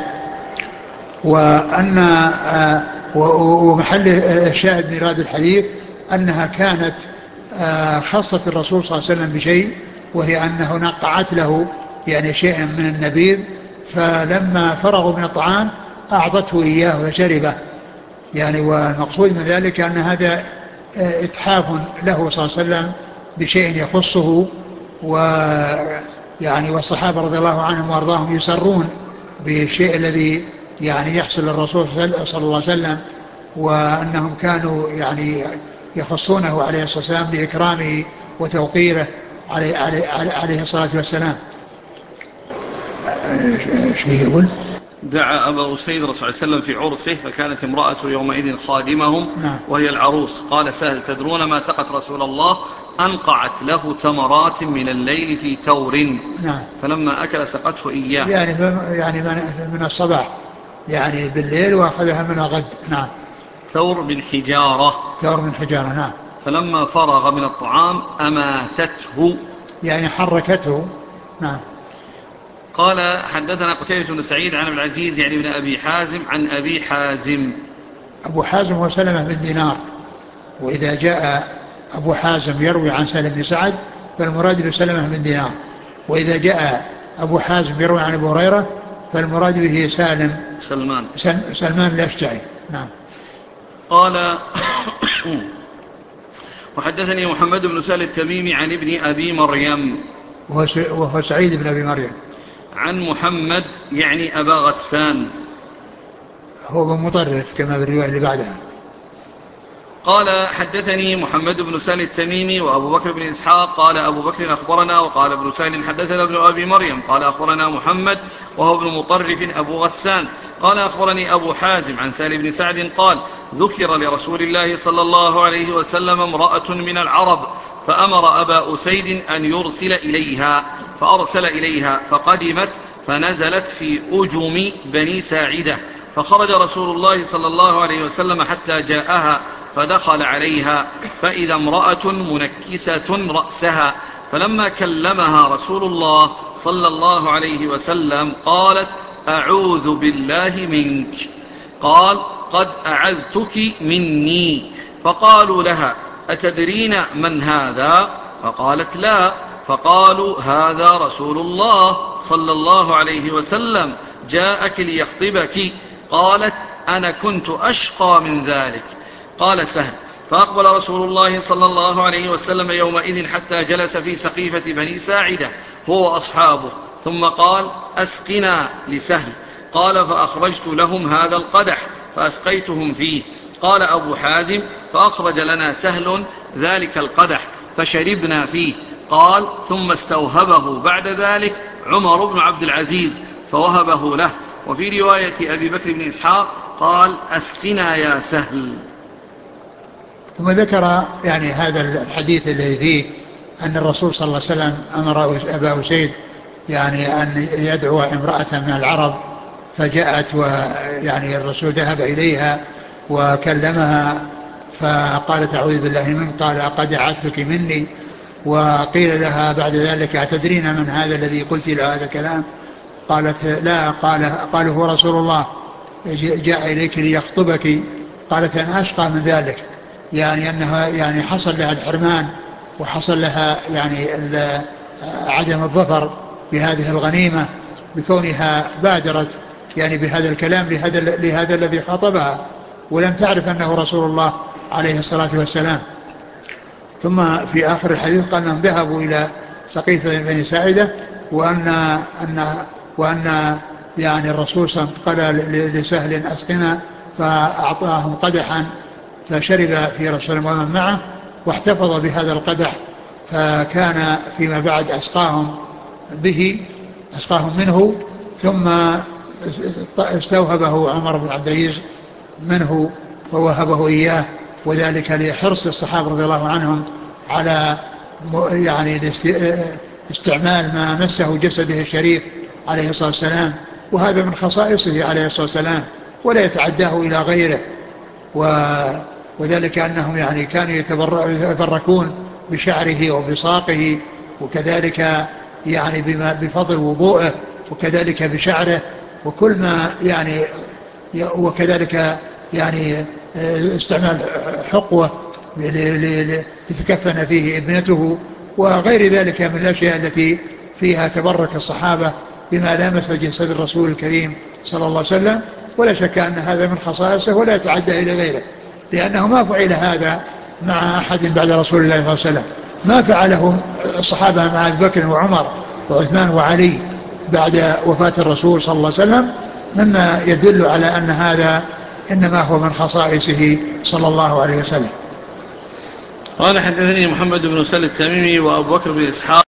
ومحل الشاهد من هذا الحديث أنها كانت خصت الرسول صلى الله عليه وسلم بشيء، وهي أنه نقعت له يعني شيئا من النبيذ، فلما فرغوا من الطعام أعطته إياه وشربه. يعني والمقصود من ذلك أن هذا إتحاف له صلى الله عليه وسلم بشيء يخصه، ويعني والصحابة رضي الله عنهم وارضاهم يسرون بالشيء الذي يعني يحصل للرسول صلى الله عليه وسلم، وأنهم كانوا يعني يخصونه عليه الصلاة والسلام بإكرامه وتوقيره عليه الصلاة والسلام. شيء يقول: دعا أبا أسيد رسول الله صلى الله عليه وسلم في عرسه فكانت امرأته يومئذ خادمهم نعم. وهي العروس. قال سهل: تدرون ما سقت رسول الله؟ أنقعت له تمرات من الليل في تور. نعم. فلما أكل سقته إياه. يعني من الصباح يعني بالليل، وأخذها من الغد. نعم. تور من حجارة. تور من حجارة. نعم. فلما فرغ من الطعام أماثته يعني حركته. نعم. قال حدثنا قتيبة بن سعيد عن ابن العزيز يعني بن أبي حازم عن أبي حازم. أبو حازم هو سلمة بن دينار، وإذا جاء أبو حازم يروي عن سالم بن سعد فالمراد بسلمة بن دينار، وإذا جاء أبو حازم يروي عن أبو هريرة فالمراد به سلمان الأشجعي. نعم. قال وحدثني محمد بن سهل التميمي عن ابن أبي مريم وهو سعيد بن أبي مريم عن محمد يعني أبا غسان هو بن مطرف كما بالرواية اللي بعدها. قال حدثني محمد بن سهل التميمي وأبو بكر بن إسحاق قال أبو بكر أخبرنا وقال ابن سهل حدثنا ابن أبي مريم قال أخبرنا محمد وهو ابن مطرف أبو غسان قال أخبرني أبو حازم عن سهل بن سعد قال ذكر لرسول الله صلى الله عليه وسلم امرأة من العرب فأمر أبا أسيد أن يرسل إليها فأرسل إليها فقدمت فنزلت في أجم بني ساعدة فخرج رسول الله صلى الله عليه وسلم حتى جاءها فدخل عليها فإذا امرأة منكسة رأسها فلما كلمها رسول الله صلى الله عليه وسلم قالت أعوذ بالله منك قال قد أعذتك مني فقالوا لها أتدرين من هذا فقالت لا فقالوا هذا رسول الله صلى الله عليه وسلم جاءك ليخطبك قالت أنا كنت أشقى من ذلك قال سهل فأقبل رسول الله صلى الله عليه وسلم يومئذ حتى جلس في سقيفة بني ساعدة هو وأصحابه ثم قال أسقنا لسهل قال فأخرجت لهم هذا القدح فأسقيتهم فيه قال أبو حازم فأخرج لنا سهل ذلك القدح فشربنا فيه قال ثم استوهبه بعد ذلك عمر بن عبد العزيز فوهبه له وفي رواية أبي بكر بن إسحاق قال أسقنا يا سهل. ثم ذكر يعني هذا الحديث الذي فيه أن الرسول صلى الله عليه وسلم أمر أبا أسيد يعني أن يدعو امرأة من العرب فجاءت ويعني الرسول ذهب إليها وكلمها فقالت أعوذ بالله منك قال قد أعذتك مني وقيل لها بعد ذلك أتدرين من هذا الذي قلت له هذا الكلام قالت لا قال هو رسول الله جاء إليك ليخطبك قالت أنا أشقى من ذلك يعني أنها يعني حصل لها الحرمان وحصل لها يعني عدم الظفر بهذه الغنيمة بكونها بادرت يعني بهذا الكلام لهذا الذي خاطبها ولم تعرف أنه رسول الله عليه الصلاة والسلام. ثم في آخر الحديث قال أنهم ذهبوا إلى سقيفة بني ساعدة وأن يعني الرسول صلى الله عليه وسلم قال لسهل أسقنا فأعطاهم قدحا فشرب في رسول الله ومن معه واحتفظ بهذا القدح فكان فيما بعد أسقاهم منه ثم استوهبه عمر بن عبد العزيز منه فوهبه إياه وذلك لحرص الصحابة رضي الله عنهم على يعني استعمال ما مسه جسده الشريف عليه الصلاة والسلام وهذا من خصائصه عليه الصلاة والسلام ولا يتعداه إلى غيره وذلك أنهم يعني كانوا يتبركون بشعره وبساقه وكذلك يعني بفضل وضوءه وكذلك بشعره وكل ما يعني وكذلك يعني استعمال حقوة لتكفن فيه ابنته وغير ذلك من الأشياء التي فيها تبرك الصحابة بما لامس جسد الرسول الكريم صلى الله عليه وسلم ولا شك أن هذا من خصائصه ولا يتعدى إلى غيره لأنه ما فعل هذا مع أحد بعد رسول الله صلى الله عليه وسلم ما فعله الصحابة مع أبي بكر وعمر وعثمان وعلي بعد وفاة الرسول صلى الله عليه وسلم مما يدل على أن هذا إنما هو من خصائصه صلى الله عليه وسلم. قال حدثني محمد بن سهل التميمي وأبو بكر بن إسحاق